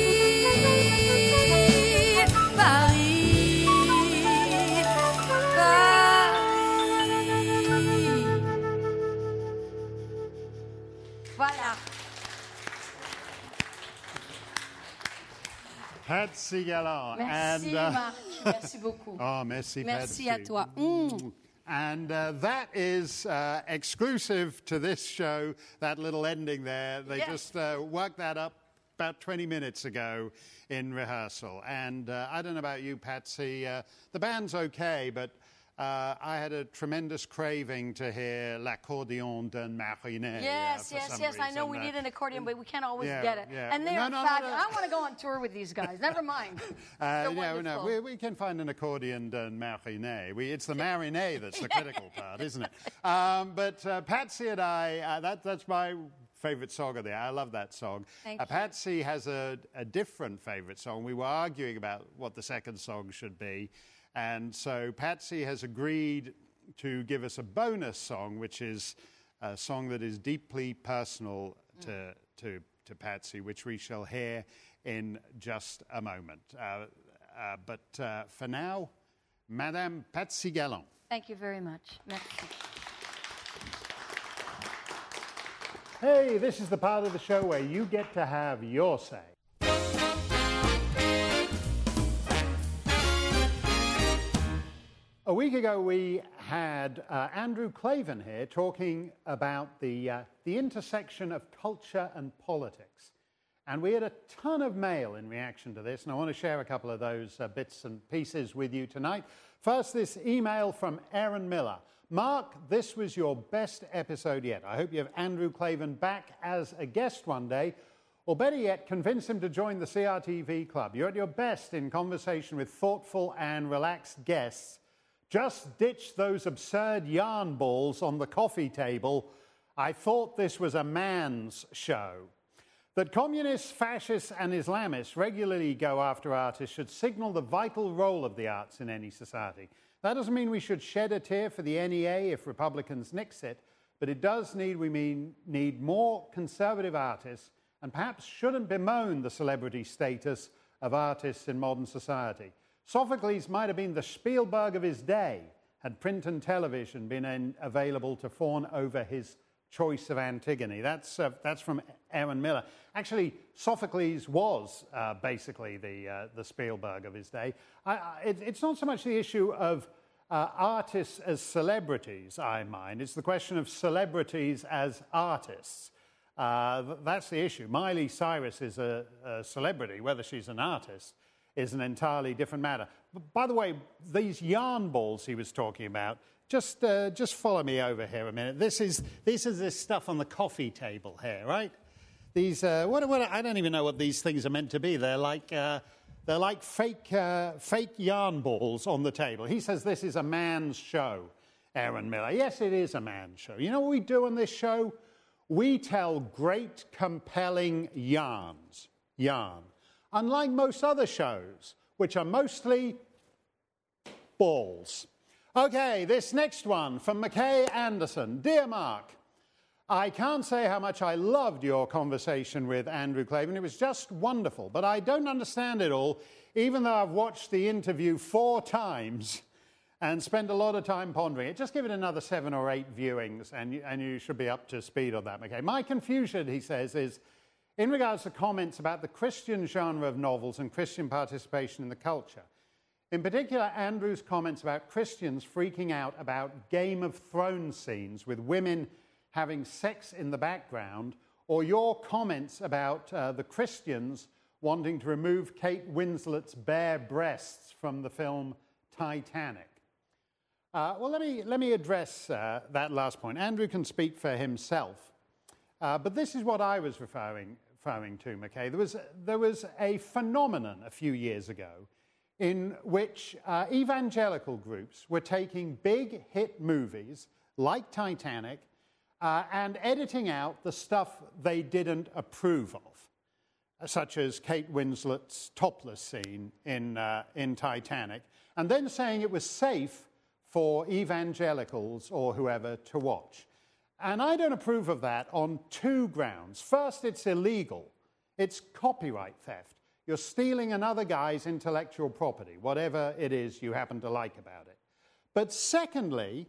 [SPEAKER 8] Paris, Paris. Voilà.
[SPEAKER 1] Patsy Galland.
[SPEAKER 10] Merci, Marc. Merci beaucoup.
[SPEAKER 1] Oh, merci,
[SPEAKER 10] Merci
[SPEAKER 1] Patsy.
[SPEAKER 10] à toi.
[SPEAKER 1] And that is exclusive to this show, that little ending there. They just worked that up about 20 minutes ago in rehearsal. And I don't know about you, Patsy. The band's okay, but I had a tremendous craving to hear L'Accordion d'un Mariner.
[SPEAKER 10] Yes. I know we need an accordion, but we can't always get it. And they're fabulous. I want to go on tour with these guys. Never mind.
[SPEAKER 1] We can find an accordion d'un Mariner. It's the Mariner that's the critical part, isn't it? But Patsy and I, that's my favorite song of the year. I love that song.
[SPEAKER 10] Thank you.
[SPEAKER 1] Patsy has a different favorite song. We were arguing about what the second song should be. And so Patsy has agreed to give us a bonus song, which is a song that is deeply personal to Patsy, which we shall hear in just a moment. But for now, Madame Patsy Galland.
[SPEAKER 10] Thank you very much. Merci.
[SPEAKER 1] Hey, this is the part of the show where you get to have your say. A week ago, we had Andrew Klavan here talking about the intersection of culture and politics. And we had a ton of mail in reaction to this, and I want to share a couple of those bits and pieces with you tonight. First, this email from Aaron Miller. Mark, this was your best episode yet. I hope you have Andrew Klavan back as a guest one day, or better yet, convince him to join the CRTV club. You're at your best in conversation with thoughtful and relaxed guests. Just ditch those absurd yarn balls on the coffee table. I thought this was a man's show. That communists, fascists, and Islamists regularly go after artists should signal the vital role of the arts in any society. That doesn't mean we should shed a tear for the NEA if Republicans nix it, but it does need more conservative artists and perhaps shouldn't bemoan the celebrity status of artists in modern society. Sophocles might have been the Spielberg of his day had print and television been available to fawn over his choice of Antigone. That's from Aaron Miller. Actually, Sophocles was basically the Spielberg of his day. It's not so much the issue of artists as celebrities, I mind. It's the question of celebrities as artists. That's the issue. Miley Cyrus is a celebrity. Whether she's an artist is an entirely different matter. But by the way, these yarn balls he was talking about, just follow me over here a minute. This is this stuff on the coffee table here, right? These I don't even know what these things are meant to be. They're like fake yarn balls on the table. He says this is a man's show, Aaron Miller. Yes, it is a man's show. You know what we do on this show? We tell great, compelling yarn. Unlike most other shows, which are mostly balls. Okay, this next one from McKay Anderson. Dear Mark, I can't say how much I loved your conversation with Andrew Klavan. It was just wonderful, but I don't understand it all, even though I've watched the interview 4 times and spent a lot of time pondering it. Just give it another 7 or 8 viewings, and you should be up to speed on that, McKay. My confusion, he says, is in regards to comments about the Christian genre of novels and Christian participation in the culture. In particular, Andrew's comments about Christians freaking out about Game of Thrones scenes with women having sex in the background, or your comments about the Christians wanting to remove Kate Winslet's bare breasts from the film Titanic. Well, let me address that last point. Andrew can speak for himself, but this is what I was referring to, McKay. There was a phenomenon a few years ago in which evangelical groups were taking big hit movies like Titanic and editing out the stuff they didn't approve of, such as Kate Winslet's topless scene in Titanic, and then saying it was safe for evangelicals or whoever to watch. And I don't approve of that on 2 grounds. First, it's illegal. It's copyright theft. You're stealing another guy's intellectual property, whatever it is you happen to like about it. But secondly,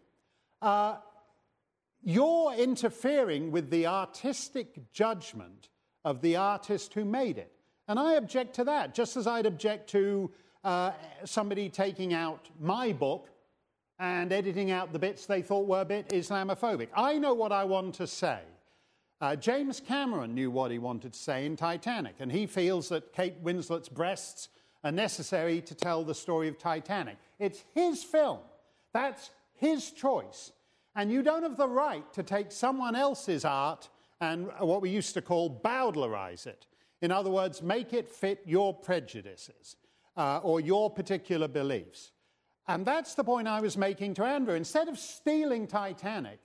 [SPEAKER 1] you're interfering with the artistic judgment of the artist who made it. And I object to that, just as I'd object to somebody taking out my book and editing out the bits they thought were a bit Islamophobic. I know what I want to say. James Cameron knew what he wanted to say in Titanic, and he feels that Kate Winslet's breasts are necessary to tell the story of Titanic. It's his film. That's his choice. And you don't have the right to take someone else's art and what we used to call bowdlerize it. In other words, make it fit your prejudices or your particular beliefs. And that's the point I was making to Andrew. Instead of stealing Titanic,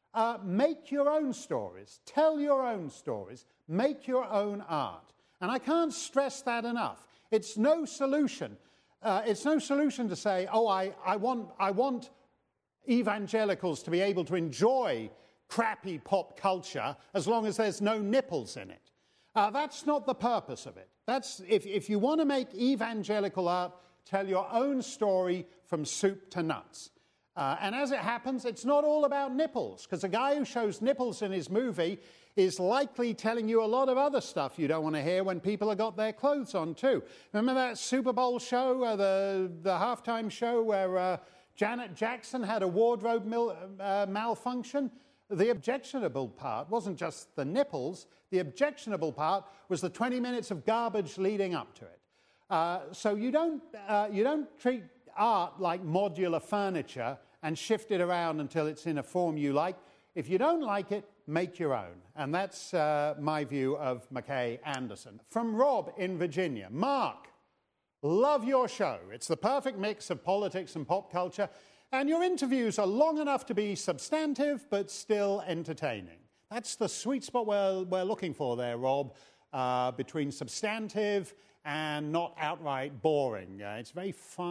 [SPEAKER 1] make your own stories, tell your own stories, make your own art. And I can't stress that enough. It's no solution. It's no solution to say, oh, I want evangelicals to be able to enjoy crappy pop culture as long as there's no nipples in it. That's not the purpose of it. That's if you want to make evangelical art, tell your own story from soup to nuts. And as it happens, it's not all about nipples, because a guy who shows nipples in his movie is likely telling you a lot of other stuff you don't want to hear when people have got their clothes on too. Remember that Super Bowl show, the halftime show where Janet Jackson had a wardrobe malfunction? The objectionable part wasn't just the nipples. The objectionable part was the 20 minutes of garbage leading up to it. So you don't treat art like modular furniture and shift it around until it's in a form you like. If you don't like it, make your own. And that's my view of McKay Anderson. From Rob in Virginia. Mark, love your show. It's the perfect mix of politics and pop culture. And your interviews are long enough to be substantive, but still entertaining. That's the sweet spot we're looking for there, Rob, between substantive and not outright boring. It's a very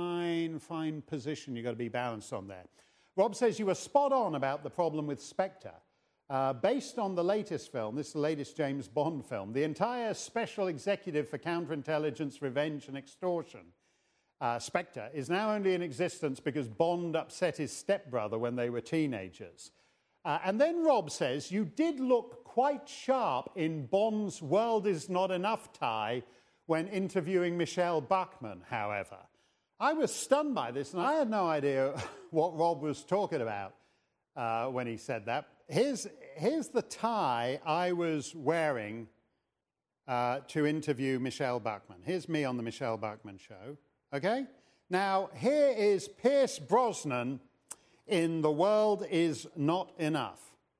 [SPEAKER 1] fine position you've got to be balanced on there. Rob says you were spot on about the problem with Spectre. Based on the latest film, this is the latest James Bond film, the entire Special Executive for Counterintelligence, Revenge and Extortion, Spectre, is now only in existence because Bond upset his stepbrother when they were teenagers. And then Rob says you did look quite sharp in Bond's World Is Not Enough tie when interviewing Michelle Bachmann, however. I was stunned by this, and I had no idea what Rob was talking about when he said that. Here's the tie I was wearing to interview Michelle Bachmann. Here's me on the Michelle Bachmann show, okay? Now, here is Pierce Brosnan in The World Is Not Enough,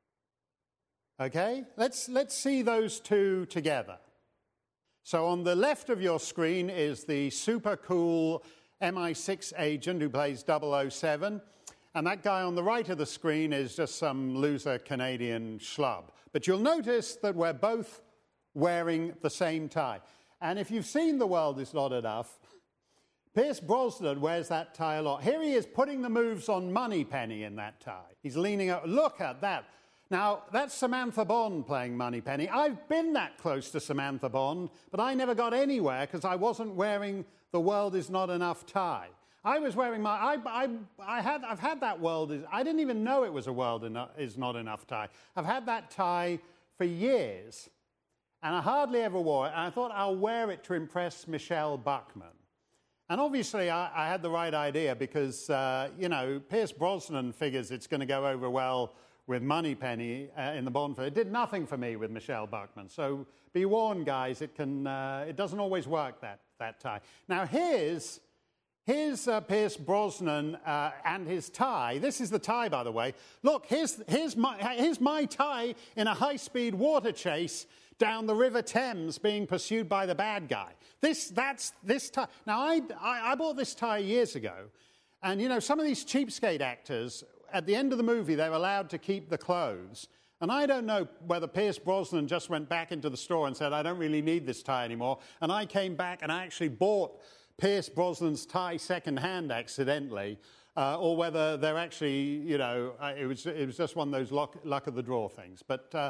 [SPEAKER 1] okay? Let's see those two together. So on the left of your screen is the super cool MI6 agent who plays 007. And that guy on the right of the screen is just some loser Canadian schlub. But you'll notice that we're both wearing the same tie. And if you've seen The World Is Not Enough, Pierce Brosnan wears that tie a lot. Here he is putting the moves on Moneypenny in that tie. He's leaning out. Look at that. Now, that's Samantha Bond playing Moneypenny. I've been that close to Samantha Bond, but I never got anywhere because I wasn't wearing the World Is Not Enough tie. I was wearing my... I've had that I didn't even know it was a World Is Not Enough tie. I've had that tie for years, and I hardly ever wore it, and I thought I'll wear it to impress Michelle Bachmann. And obviously, I had the right idea because, Pierce Brosnan figures it's going to go over well with Moneypenny in the Bond film. It did nothing for me with Michelle Bachmann. So be warned, guys, it doesn't always work, that tie. Now, here's Pierce Brosnan and his tie. This is the tie, by the way. Look, here's my tie in a high-speed water chase down the River Thames being pursued by the bad guy. This tie. Now, I bought this tie years ago, and, some of these cheapskate actors, at the end of the movie, they're allowed to keep the clothes. And I don't know whether Pierce Brosnan just went back into the store and said, I don't really need this tie anymore. And I came back and I actually bought Pierce Brosnan's tie second-hand accidentally, or whether they're actually, it was just one of those luck of the draw things. But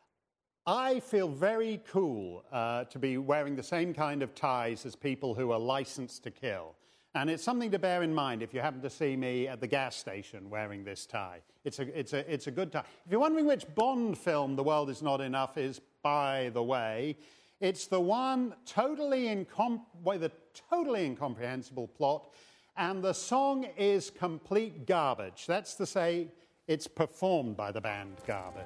[SPEAKER 1] I feel very cool to be wearing the same kind of ties as people who are licensed to kill. And it's something to bear in mind if you happen to see me at the gas station wearing this tie. It's a good tie. If you're wondering which Bond film The World Is Not Enough is, by the way, It's the one with a totally incomprehensible plot, and the song is complete garbage. That's to say, it's performed by the band Garbage.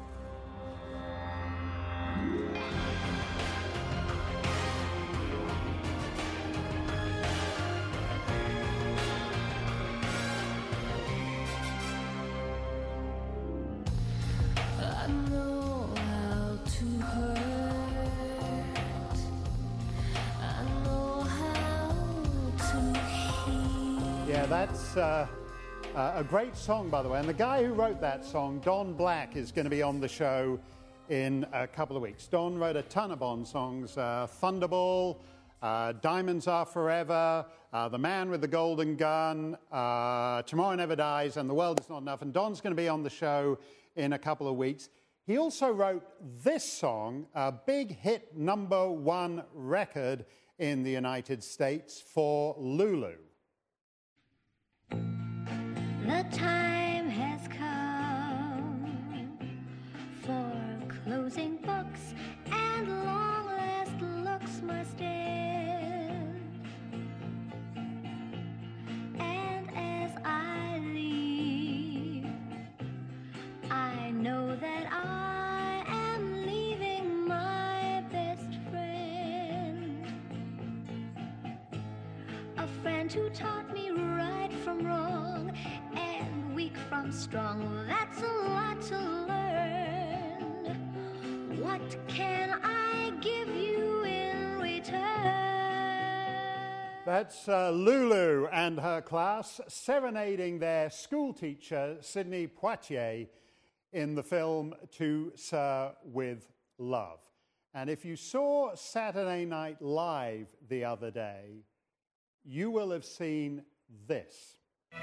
[SPEAKER 8] I know how to hurt. I know how to heal.
[SPEAKER 1] Yeah, that's a great song, by the way. And the guy who wrote that song, Don Black, is going to be on the show in a couple of weeks. Don wrote a ton of Bond songs, Thunderball, Diamonds Are Forever, The Man with the Golden Gun, Tomorrow Never Dies, and The World Is Not Enough. And Don's going to be on the show in a couple of weeks. He also wrote this song, a big hit #1 record in the United States for Lulu.
[SPEAKER 11] The time has come for closing books, and long last looks must end. And as I leave, I know that I am leaving my best friend, a friend who taught me right from wrong and weak from strong. That's a lot to learn. What can I give you in return?
[SPEAKER 1] That's Lulu and her class serenading their school teacher, Sidney Poitier, in the film To Sir with Love. And if you saw Saturday Night Live the other day, you will have seen this.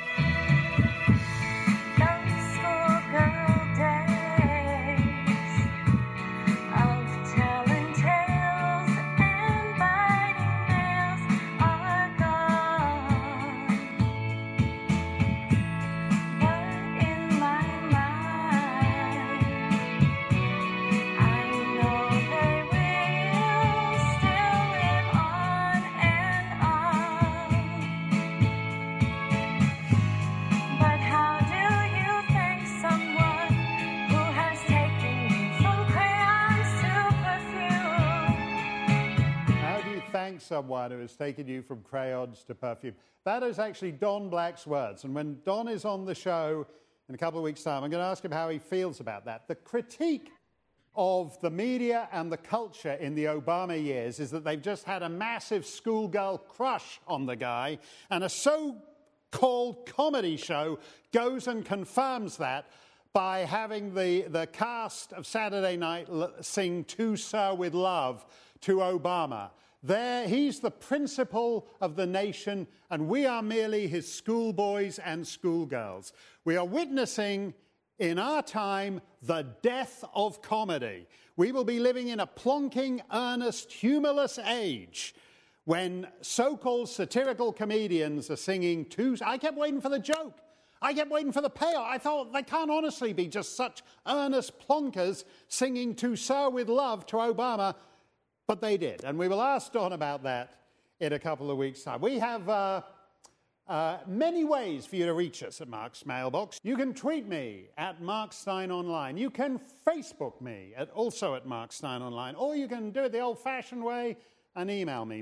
[SPEAKER 1] Someone who has taken you from crayons to perfume. That is actually Don Black's words. And when Don is on the show in a couple of weeks' time, I'm going to ask him how he feels about that. The critique of the media and the culture in the Obama years is that they've just had a massive schoolgirl crush on the guy, and a so-called comedy show goes and confirms that by having the cast of Saturday Night sing To Sir with Love to Obama. There, he's the principal of the nation, and we are merely his schoolboys and schoolgirls. We are witnessing, in our time, the death of comedy. We will be living in a plonking, earnest, humorless age when so-called satirical comedians are singing I kept waiting for the joke. I kept waiting for the payoff. I thought they can't honestly be just such earnest plonkers singing To Sir with Love to Obama. But they did, and we will ask Don about that in a couple of weeks' time. We have many ways for you to reach us at Mark's Mailbox. You can tweet me at Mark Steyn Online. You can Facebook me also at Mark Steyn Online. Or you can do it the old-fashioned way and email me,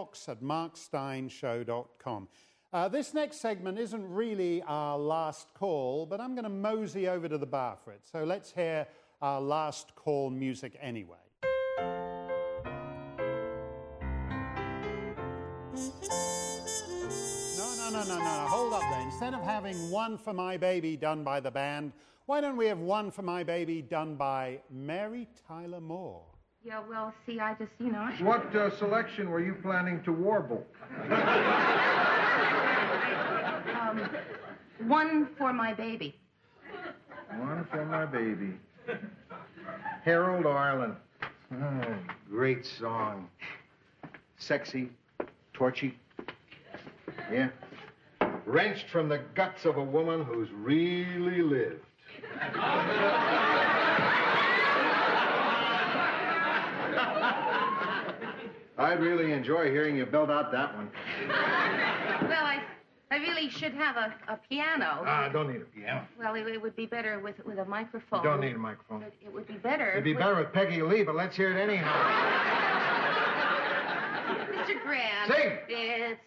[SPEAKER 1] mailbox@marksteynshow.com. This next segment isn't really our last call, but I'm going to mosey over to the bar for it. So let's hear our last call music anyway. No. Hold up there. Instead of having One for My Baby done by the band, why don't we have One for My Baby done by Mary Tyler Moore?
[SPEAKER 12] Yeah, well, see, I just,
[SPEAKER 13] What selection were you planning to warble?
[SPEAKER 12] One for My Baby.
[SPEAKER 13] One for My Baby. Harold Arlen. Oh, great song. Sexy, torchy. Yeah. Wrenched from the guts of a woman who's really lived. I'd really enjoy hearing you build out that one.
[SPEAKER 12] Well, I really should have a piano.
[SPEAKER 13] Don't need a piano.
[SPEAKER 12] Well, it would be better with a microphone.
[SPEAKER 13] You don't need a microphone.
[SPEAKER 12] It would be better.
[SPEAKER 13] It'd be better with Peggy Lee, but let's hear it anyhow.
[SPEAKER 12] Mr. Grant.
[SPEAKER 13] Sing.
[SPEAKER 12] It's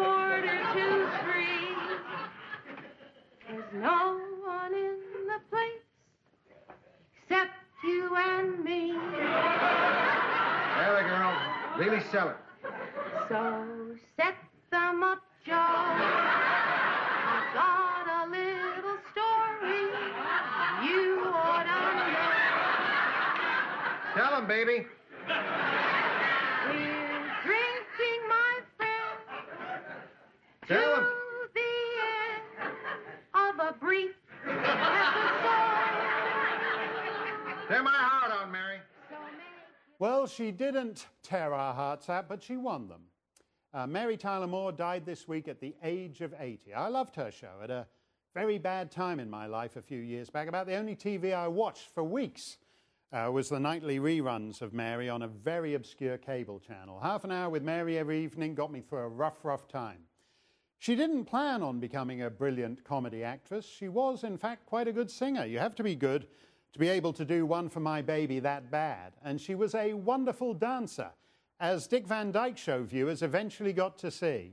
[SPEAKER 12] 2:45. There's no one in the place except you and me.
[SPEAKER 13] There, girl. Really sell it.
[SPEAKER 12] So set them up, Joe. I've got a little story you ought to know.
[SPEAKER 13] Tell him, baby.
[SPEAKER 12] We're drinking, my friend,
[SPEAKER 13] Tell him.
[SPEAKER 12] to the end of a brief episode.
[SPEAKER 13] Tear my heart out, Mary.
[SPEAKER 1] Well, she didn't tear our hearts out, but she won them. Mary Tyler Moore died this week at the age of 80. I loved her show at a very bad time in my life a few years back. About the only TV I watched for weeks was the nightly reruns of Mary on a very obscure cable channel. Half an hour with Mary every evening got me through a rough time. She didn't plan on becoming a brilliant comedy actress. She was, in fact, quite a good singer. You have to be good to be able to do One for My Baby that bad. And she was a wonderful dancer, as Dick Van Dyke Show viewers eventually got to see.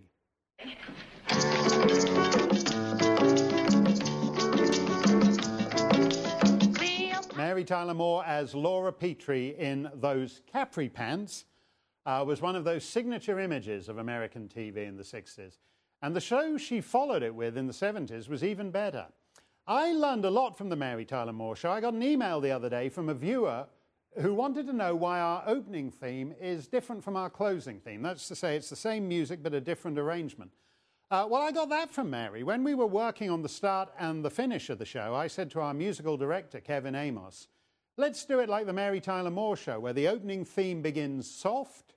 [SPEAKER 1] Mary Tyler Moore as Laura Petrie in those Capri pants was one of those signature images of American TV in the 60s. And the show she followed it with in the 70s was even better. I learned a lot from the Mary Tyler Moore Show. I got an email the other day from a viewer who wanted to know why our opening theme is different from our closing theme. That's to say, it's the same music, but a different arrangement. Well, I got that from Mary. When we were working on the start and the finish of the show, I said to our musical director, Kevin Amos, let's do it like the Mary Tyler Moore Show, where the opening theme begins soft.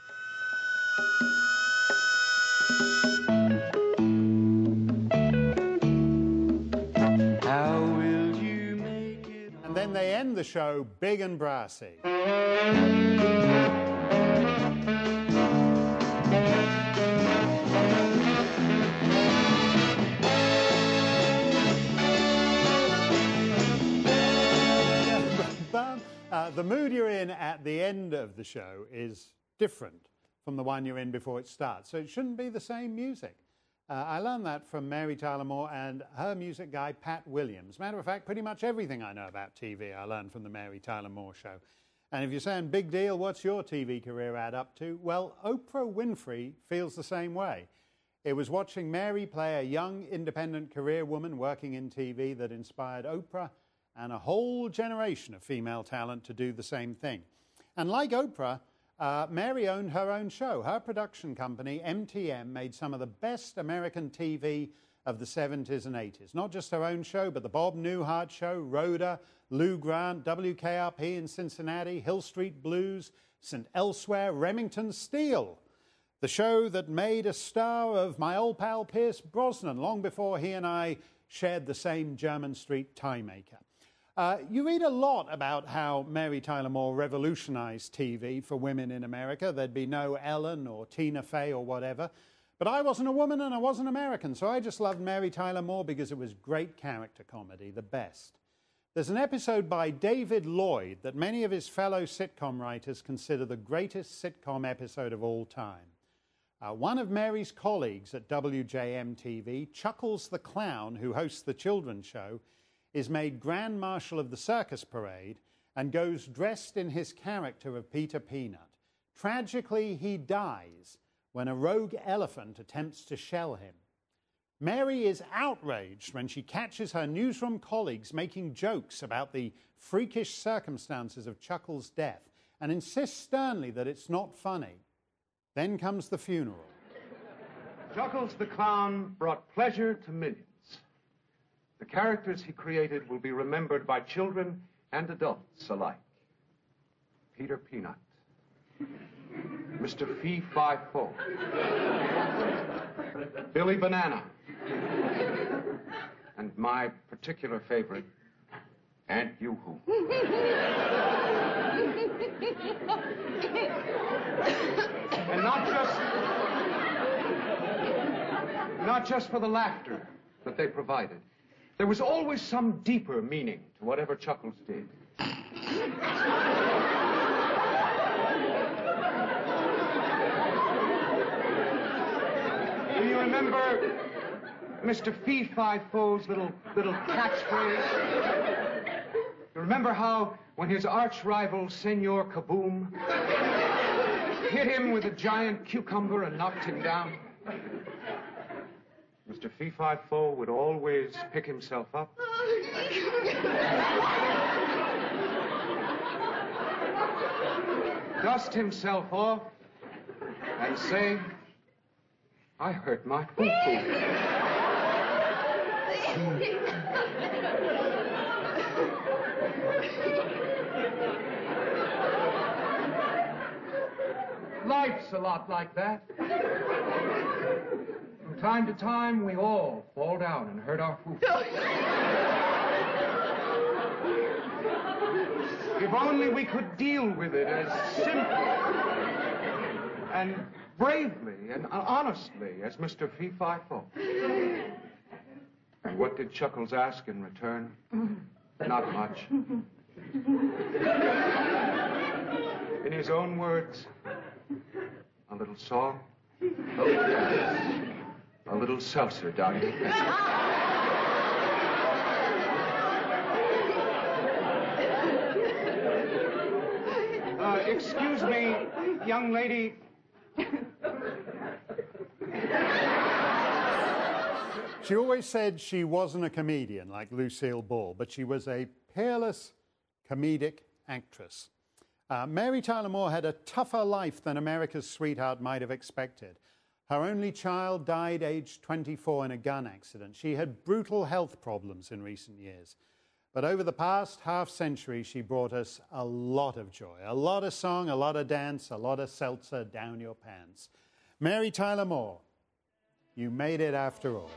[SPEAKER 14] How will you make it?
[SPEAKER 1] And then they end the show big and brassy. The mood you're in at the end of the show is different from the one you're in before it starts, so it shouldn't be the same music. I learned that from Mary Tyler Moore and her music guy, Pat Williams. Matter of fact, pretty much everything I know about TV I learned from the Mary Tyler Moore Show. And if you're saying, big deal, what's your TV career add up to? Well, Oprah Winfrey feels the same way. It was watching Mary play a young, independent career woman working in TV that inspired Oprah and a whole generation of female talent to do the same thing. And like Oprah, Mary owned her own show. Her production company, MTM, made some of the best American TV of the 70s and 80s. Not just her own show, but the Bob Newhart Show, Rhoda, Lou Grant, WKRP in Cincinnati, Hill Street Blues, St. Elsewhere, Remington Steele. The show that made a star of my old pal Pierce Brosnan long before he and I shared the same German Street tie maker. You read a lot about how Mary Tyler Moore revolutionized TV for women in America. There'd be no Ellen or Tina Fey or whatever. But I wasn't a woman and I wasn't American, so I just loved Mary Tyler Moore because it was great character comedy, the best. There's an episode by David Lloyd that many of his fellow sitcom writers consider the greatest sitcom episode of all time. One of Mary's colleagues at WJM-TV, Chuckles the Clown, who hosts the children's show, is made Grand Marshal of the Circus Parade and goes dressed in his character of Peter Peanut. Tragically, he dies when a rogue elephant attempts to shell him. Mary is outraged when she catches her newsroom colleagues making jokes about the freakish circumstances of Chuckles' death and insists sternly that it's not funny. Then comes the funeral.
[SPEAKER 15] Chuckles the Clown brought pleasure to millions. The characters he created will be remembered by children and adults alike. Peter Peanut, Mr. Fee-Fi-Fo, Billy Banana, and my particular favorite, Aunt Yoo-Hoo. And not just for the laughter that they provided. There was always some deeper meaning to whatever Chuckles did. Do you remember Mr. Fee-Fi-Fo's little catchphrase? You remember how, when his arch-rival, Senor Kaboom, hit him with a giant cucumber and knocked him down? Mr. Fee-Fi-Fo would always pick himself up, dust himself off, and say, I hurt my poo-poo. Life's a lot like that. From time to time, we all fall down and hurt our poo-poo. If only we could deal with it as simply and bravely and honestly as Mr. Fee-Fi-Fo. And what did Chuckles ask in return? Not much. In his own words, a little song, a little seltzer down your excuse me, young lady.
[SPEAKER 1] She always said she wasn't a comedian like Lucille Ball, but she was a peerless comedic actress. Mary Tyler Moore had a tougher life than America's sweetheart might have expected. Her only child died aged 24 in a gun accident. She had brutal health problems in recent years. But over the past half-century, she brought us a lot of joy, a lot of song, a lot of dance, a lot of seltzer down your pants. Mary Tyler Moore, you made it after all.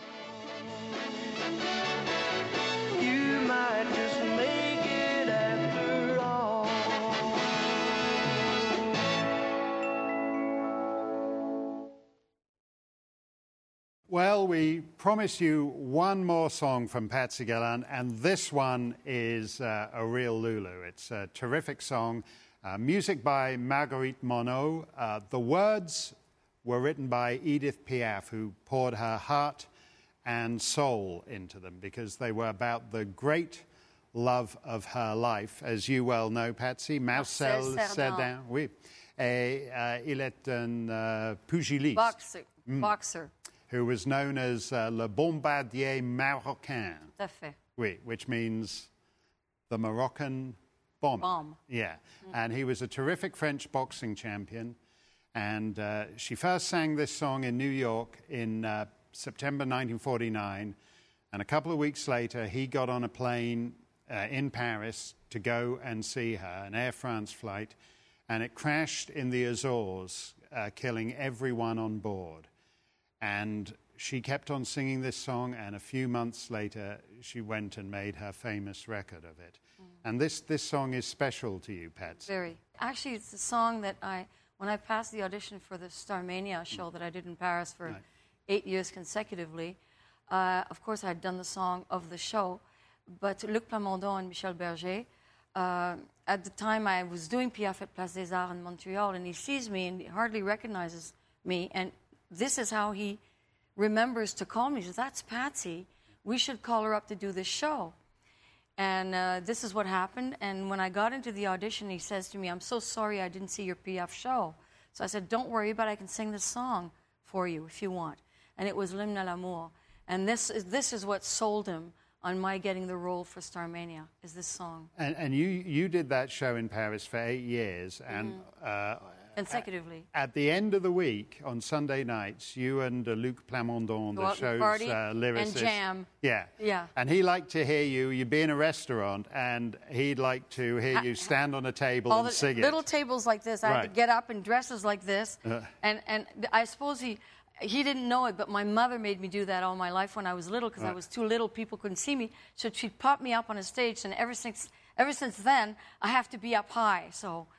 [SPEAKER 14] You might just make it after all.
[SPEAKER 1] Well, we promise you one more song from Patsy Gallant, and this one is a real Lulu. It's a terrific song, music by Marguerite Monod. The words were written by Edith Piaf, who poured her heart and soul into them because they were about the great love of her life, as you well know, Patsy, Marcel Cerdan. Oui. Et il est un pugiliste.
[SPEAKER 10] Boxer.
[SPEAKER 1] Who was known as Le Bombardier Marocain.
[SPEAKER 10] Tout à fait.
[SPEAKER 1] Oui, which means the Moroccan bomber. Yeah. And he was a terrific French boxing champion. And she first sang this song in New York in September 1949. And a couple of weeks later, he got on a plane in Paris to go and see her, an Air France flight. And it crashed in the Azores, killing everyone on board. And she kept on singing this song, and a few months later, she went and made her famous record of it. And this song is special to you, Patsy.
[SPEAKER 10] Very. Actually, it's a song that when I passed the audition for the Starmania show that I did in Paris for 8 years consecutively, of course, I had done the song of the show, but Luc Plamondon and Michel Berger, at the time I was doing Piaf at Place des Arts in Montreal, and he sees me and he hardly recognizes me, and this is how he remembers to call me. He says, that's Patsy. We should call her up to do this show. And this is what happened. And when I got into the audition, he says to me, I'm so sorry I didn't see your Piaf show. So I said, don't worry, but I can sing this song for you if you want. And it was L'Hymne à l'Amour. And this is what sold him on my getting the role for Starmania, is this song.
[SPEAKER 1] And you did that show in Paris for 8 years. And
[SPEAKER 10] consecutively.
[SPEAKER 1] At the end of the week, on Sunday nights, you and Luc Plamondon, the show's lyricist.
[SPEAKER 10] And jam.
[SPEAKER 1] Yeah.
[SPEAKER 10] Yeah.
[SPEAKER 1] And he liked to hear you. You'd be in a restaurant, and he'd like to hear you stand on a table and sing it.
[SPEAKER 10] Little tables like this. I had to get up in dresses like this. And I suppose he didn't know it, but my mother made me do that all my life when I was little because I was too little. People couldn't see me. So she'd pop me up on a stage, and ever since then, I have to be up high. So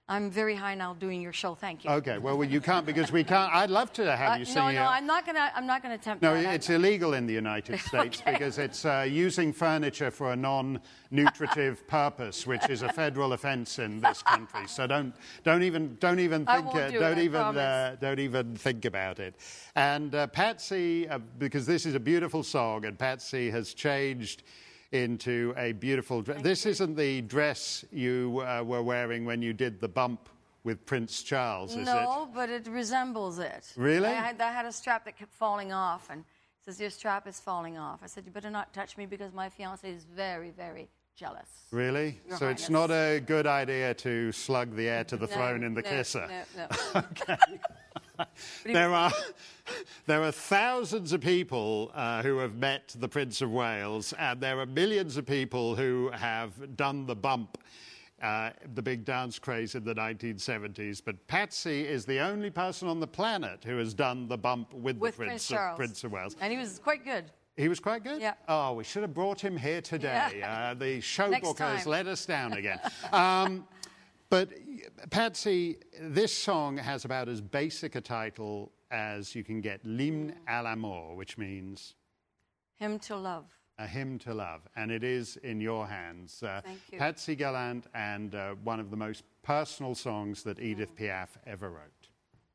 [SPEAKER 10] I'm very high now doing your show. Thank you.
[SPEAKER 1] Okay, well, you can't because we can't. I'd love to have you sing.
[SPEAKER 10] No, I'm not gonna attempt
[SPEAKER 1] No,
[SPEAKER 10] that.
[SPEAKER 1] it's illegal in the United States because it's using furniture for a non-nutritive purpose, which is a federal offence in this country. So don't even think don't even think about it. And Patsy, because this is a beautiful song, and Patsy has changed into a beautiful dress. This isn't the dress you were wearing when you did the bump with Prince Charles, is it?
[SPEAKER 10] No, but it resembles it.
[SPEAKER 1] Really?
[SPEAKER 10] I had a strap that kept falling off, and he says, your strap is falling off. I said, you better not touch me because my fiancé is very, very jealous.
[SPEAKER 1] Really?
[SPEAKER 10] Your
[SPEAKER 1] so
[SPEAKER 10] Highness.
[SPEAKER 1] It's not a good idea to slug the heir to the throne in the kisser?
[SPEAKER 10] No.
[SPEAKER 1] Okay. There are thousands of people who have met the Prince of Wales, and there are millions of people who have done the bump, the big dance craze in the 1970s. But Patsy is the only person on the planet who has done the bump with the Prince of Wales.
[SPEAKER 10] And he was quite good.
[SPEAKER 1] He was quite good?
[SPEAKER 10] Yeah.
[SPEAKER 1] Oh, we should have brought him here today.
[SPEAKER 10] Yeah.
[SPEAKER 1] The show bookers let us down again. But Patsy, this song has about as basic a title as you can get, L'hymne à l'amour, which means...
[SPEAKER 10] Hymn to love.
[SPEAKER 1] A hymn to love. And it is in your hands.
[SPEAKER 10] Thank you.
[SPEAKER 1] Patsy Gallant, and one of the most personal songs that Edith Piaf ever wrote.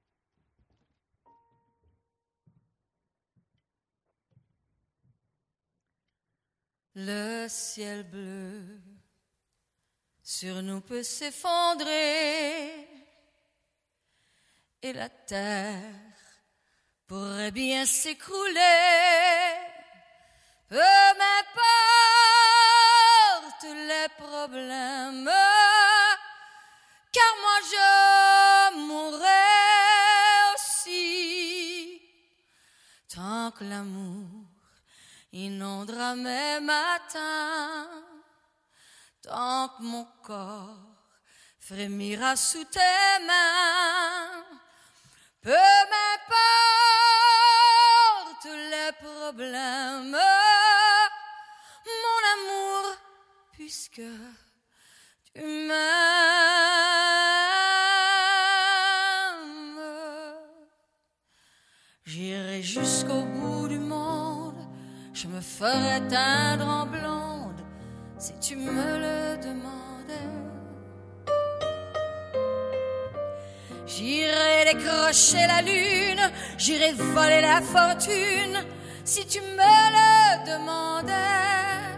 [SPEAKER 8] Le ciel bleu sur nous peut s'effondrer et la terre pourrait bien s'écrouler. Peu m'importe les problèmes, car moi je mourrai aussi, tant que l'amour inondera mes matins, tant que mon corps frémira sous tes mains. Peu m'importe les problèmes, mon amour, puisque tu m'aimes. J'irai jusqu'au bout du monde, je me ferai teindre en blonde si tu me le demandais. J'irai décrocher la lune, j'irai voler la fortune si tu me le demandais.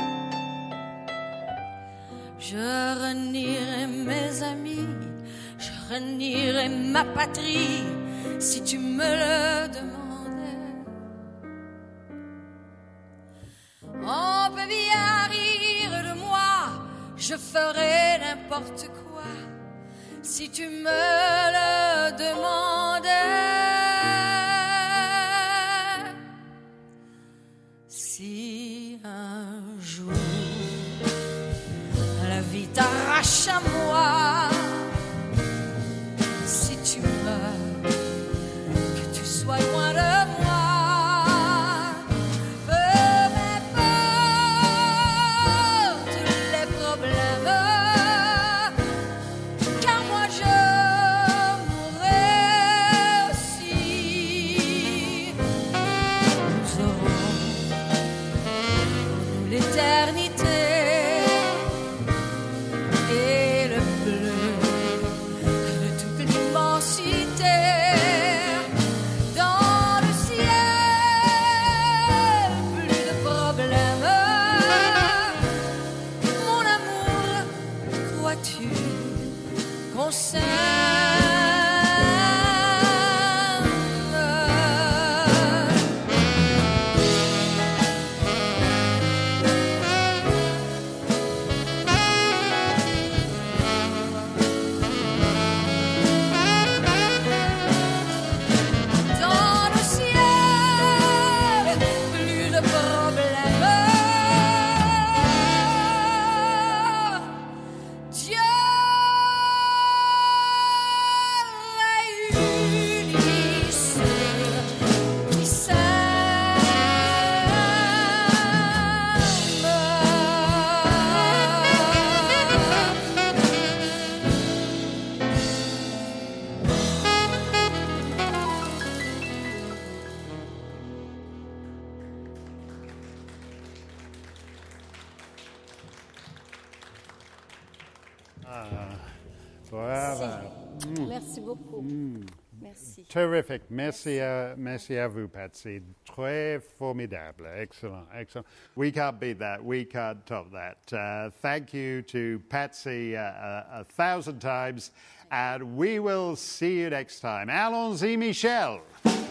[SPEAKER 8] Je renierai mes amis, je renierai ma patrie si tu me le demandais. On peut bien rire de moi, je ferai n'importe quoi si tu me le demandais. Si un jour la vie t'arrache à moi, si tu meurs, que tu sois loin de moi. Et le
[SPEAKER 1] Bravo.
[SPEAKER 8] Merci beaucoup. Merci.
[SPEAKER 1] Terrific. Merci à vous, Patsy. Très formidable. Excellent, excellent. We can't beat that. We can't top that. Thank you to Patsy 1,000 times, and we will see you next time. Allons-y, Michel.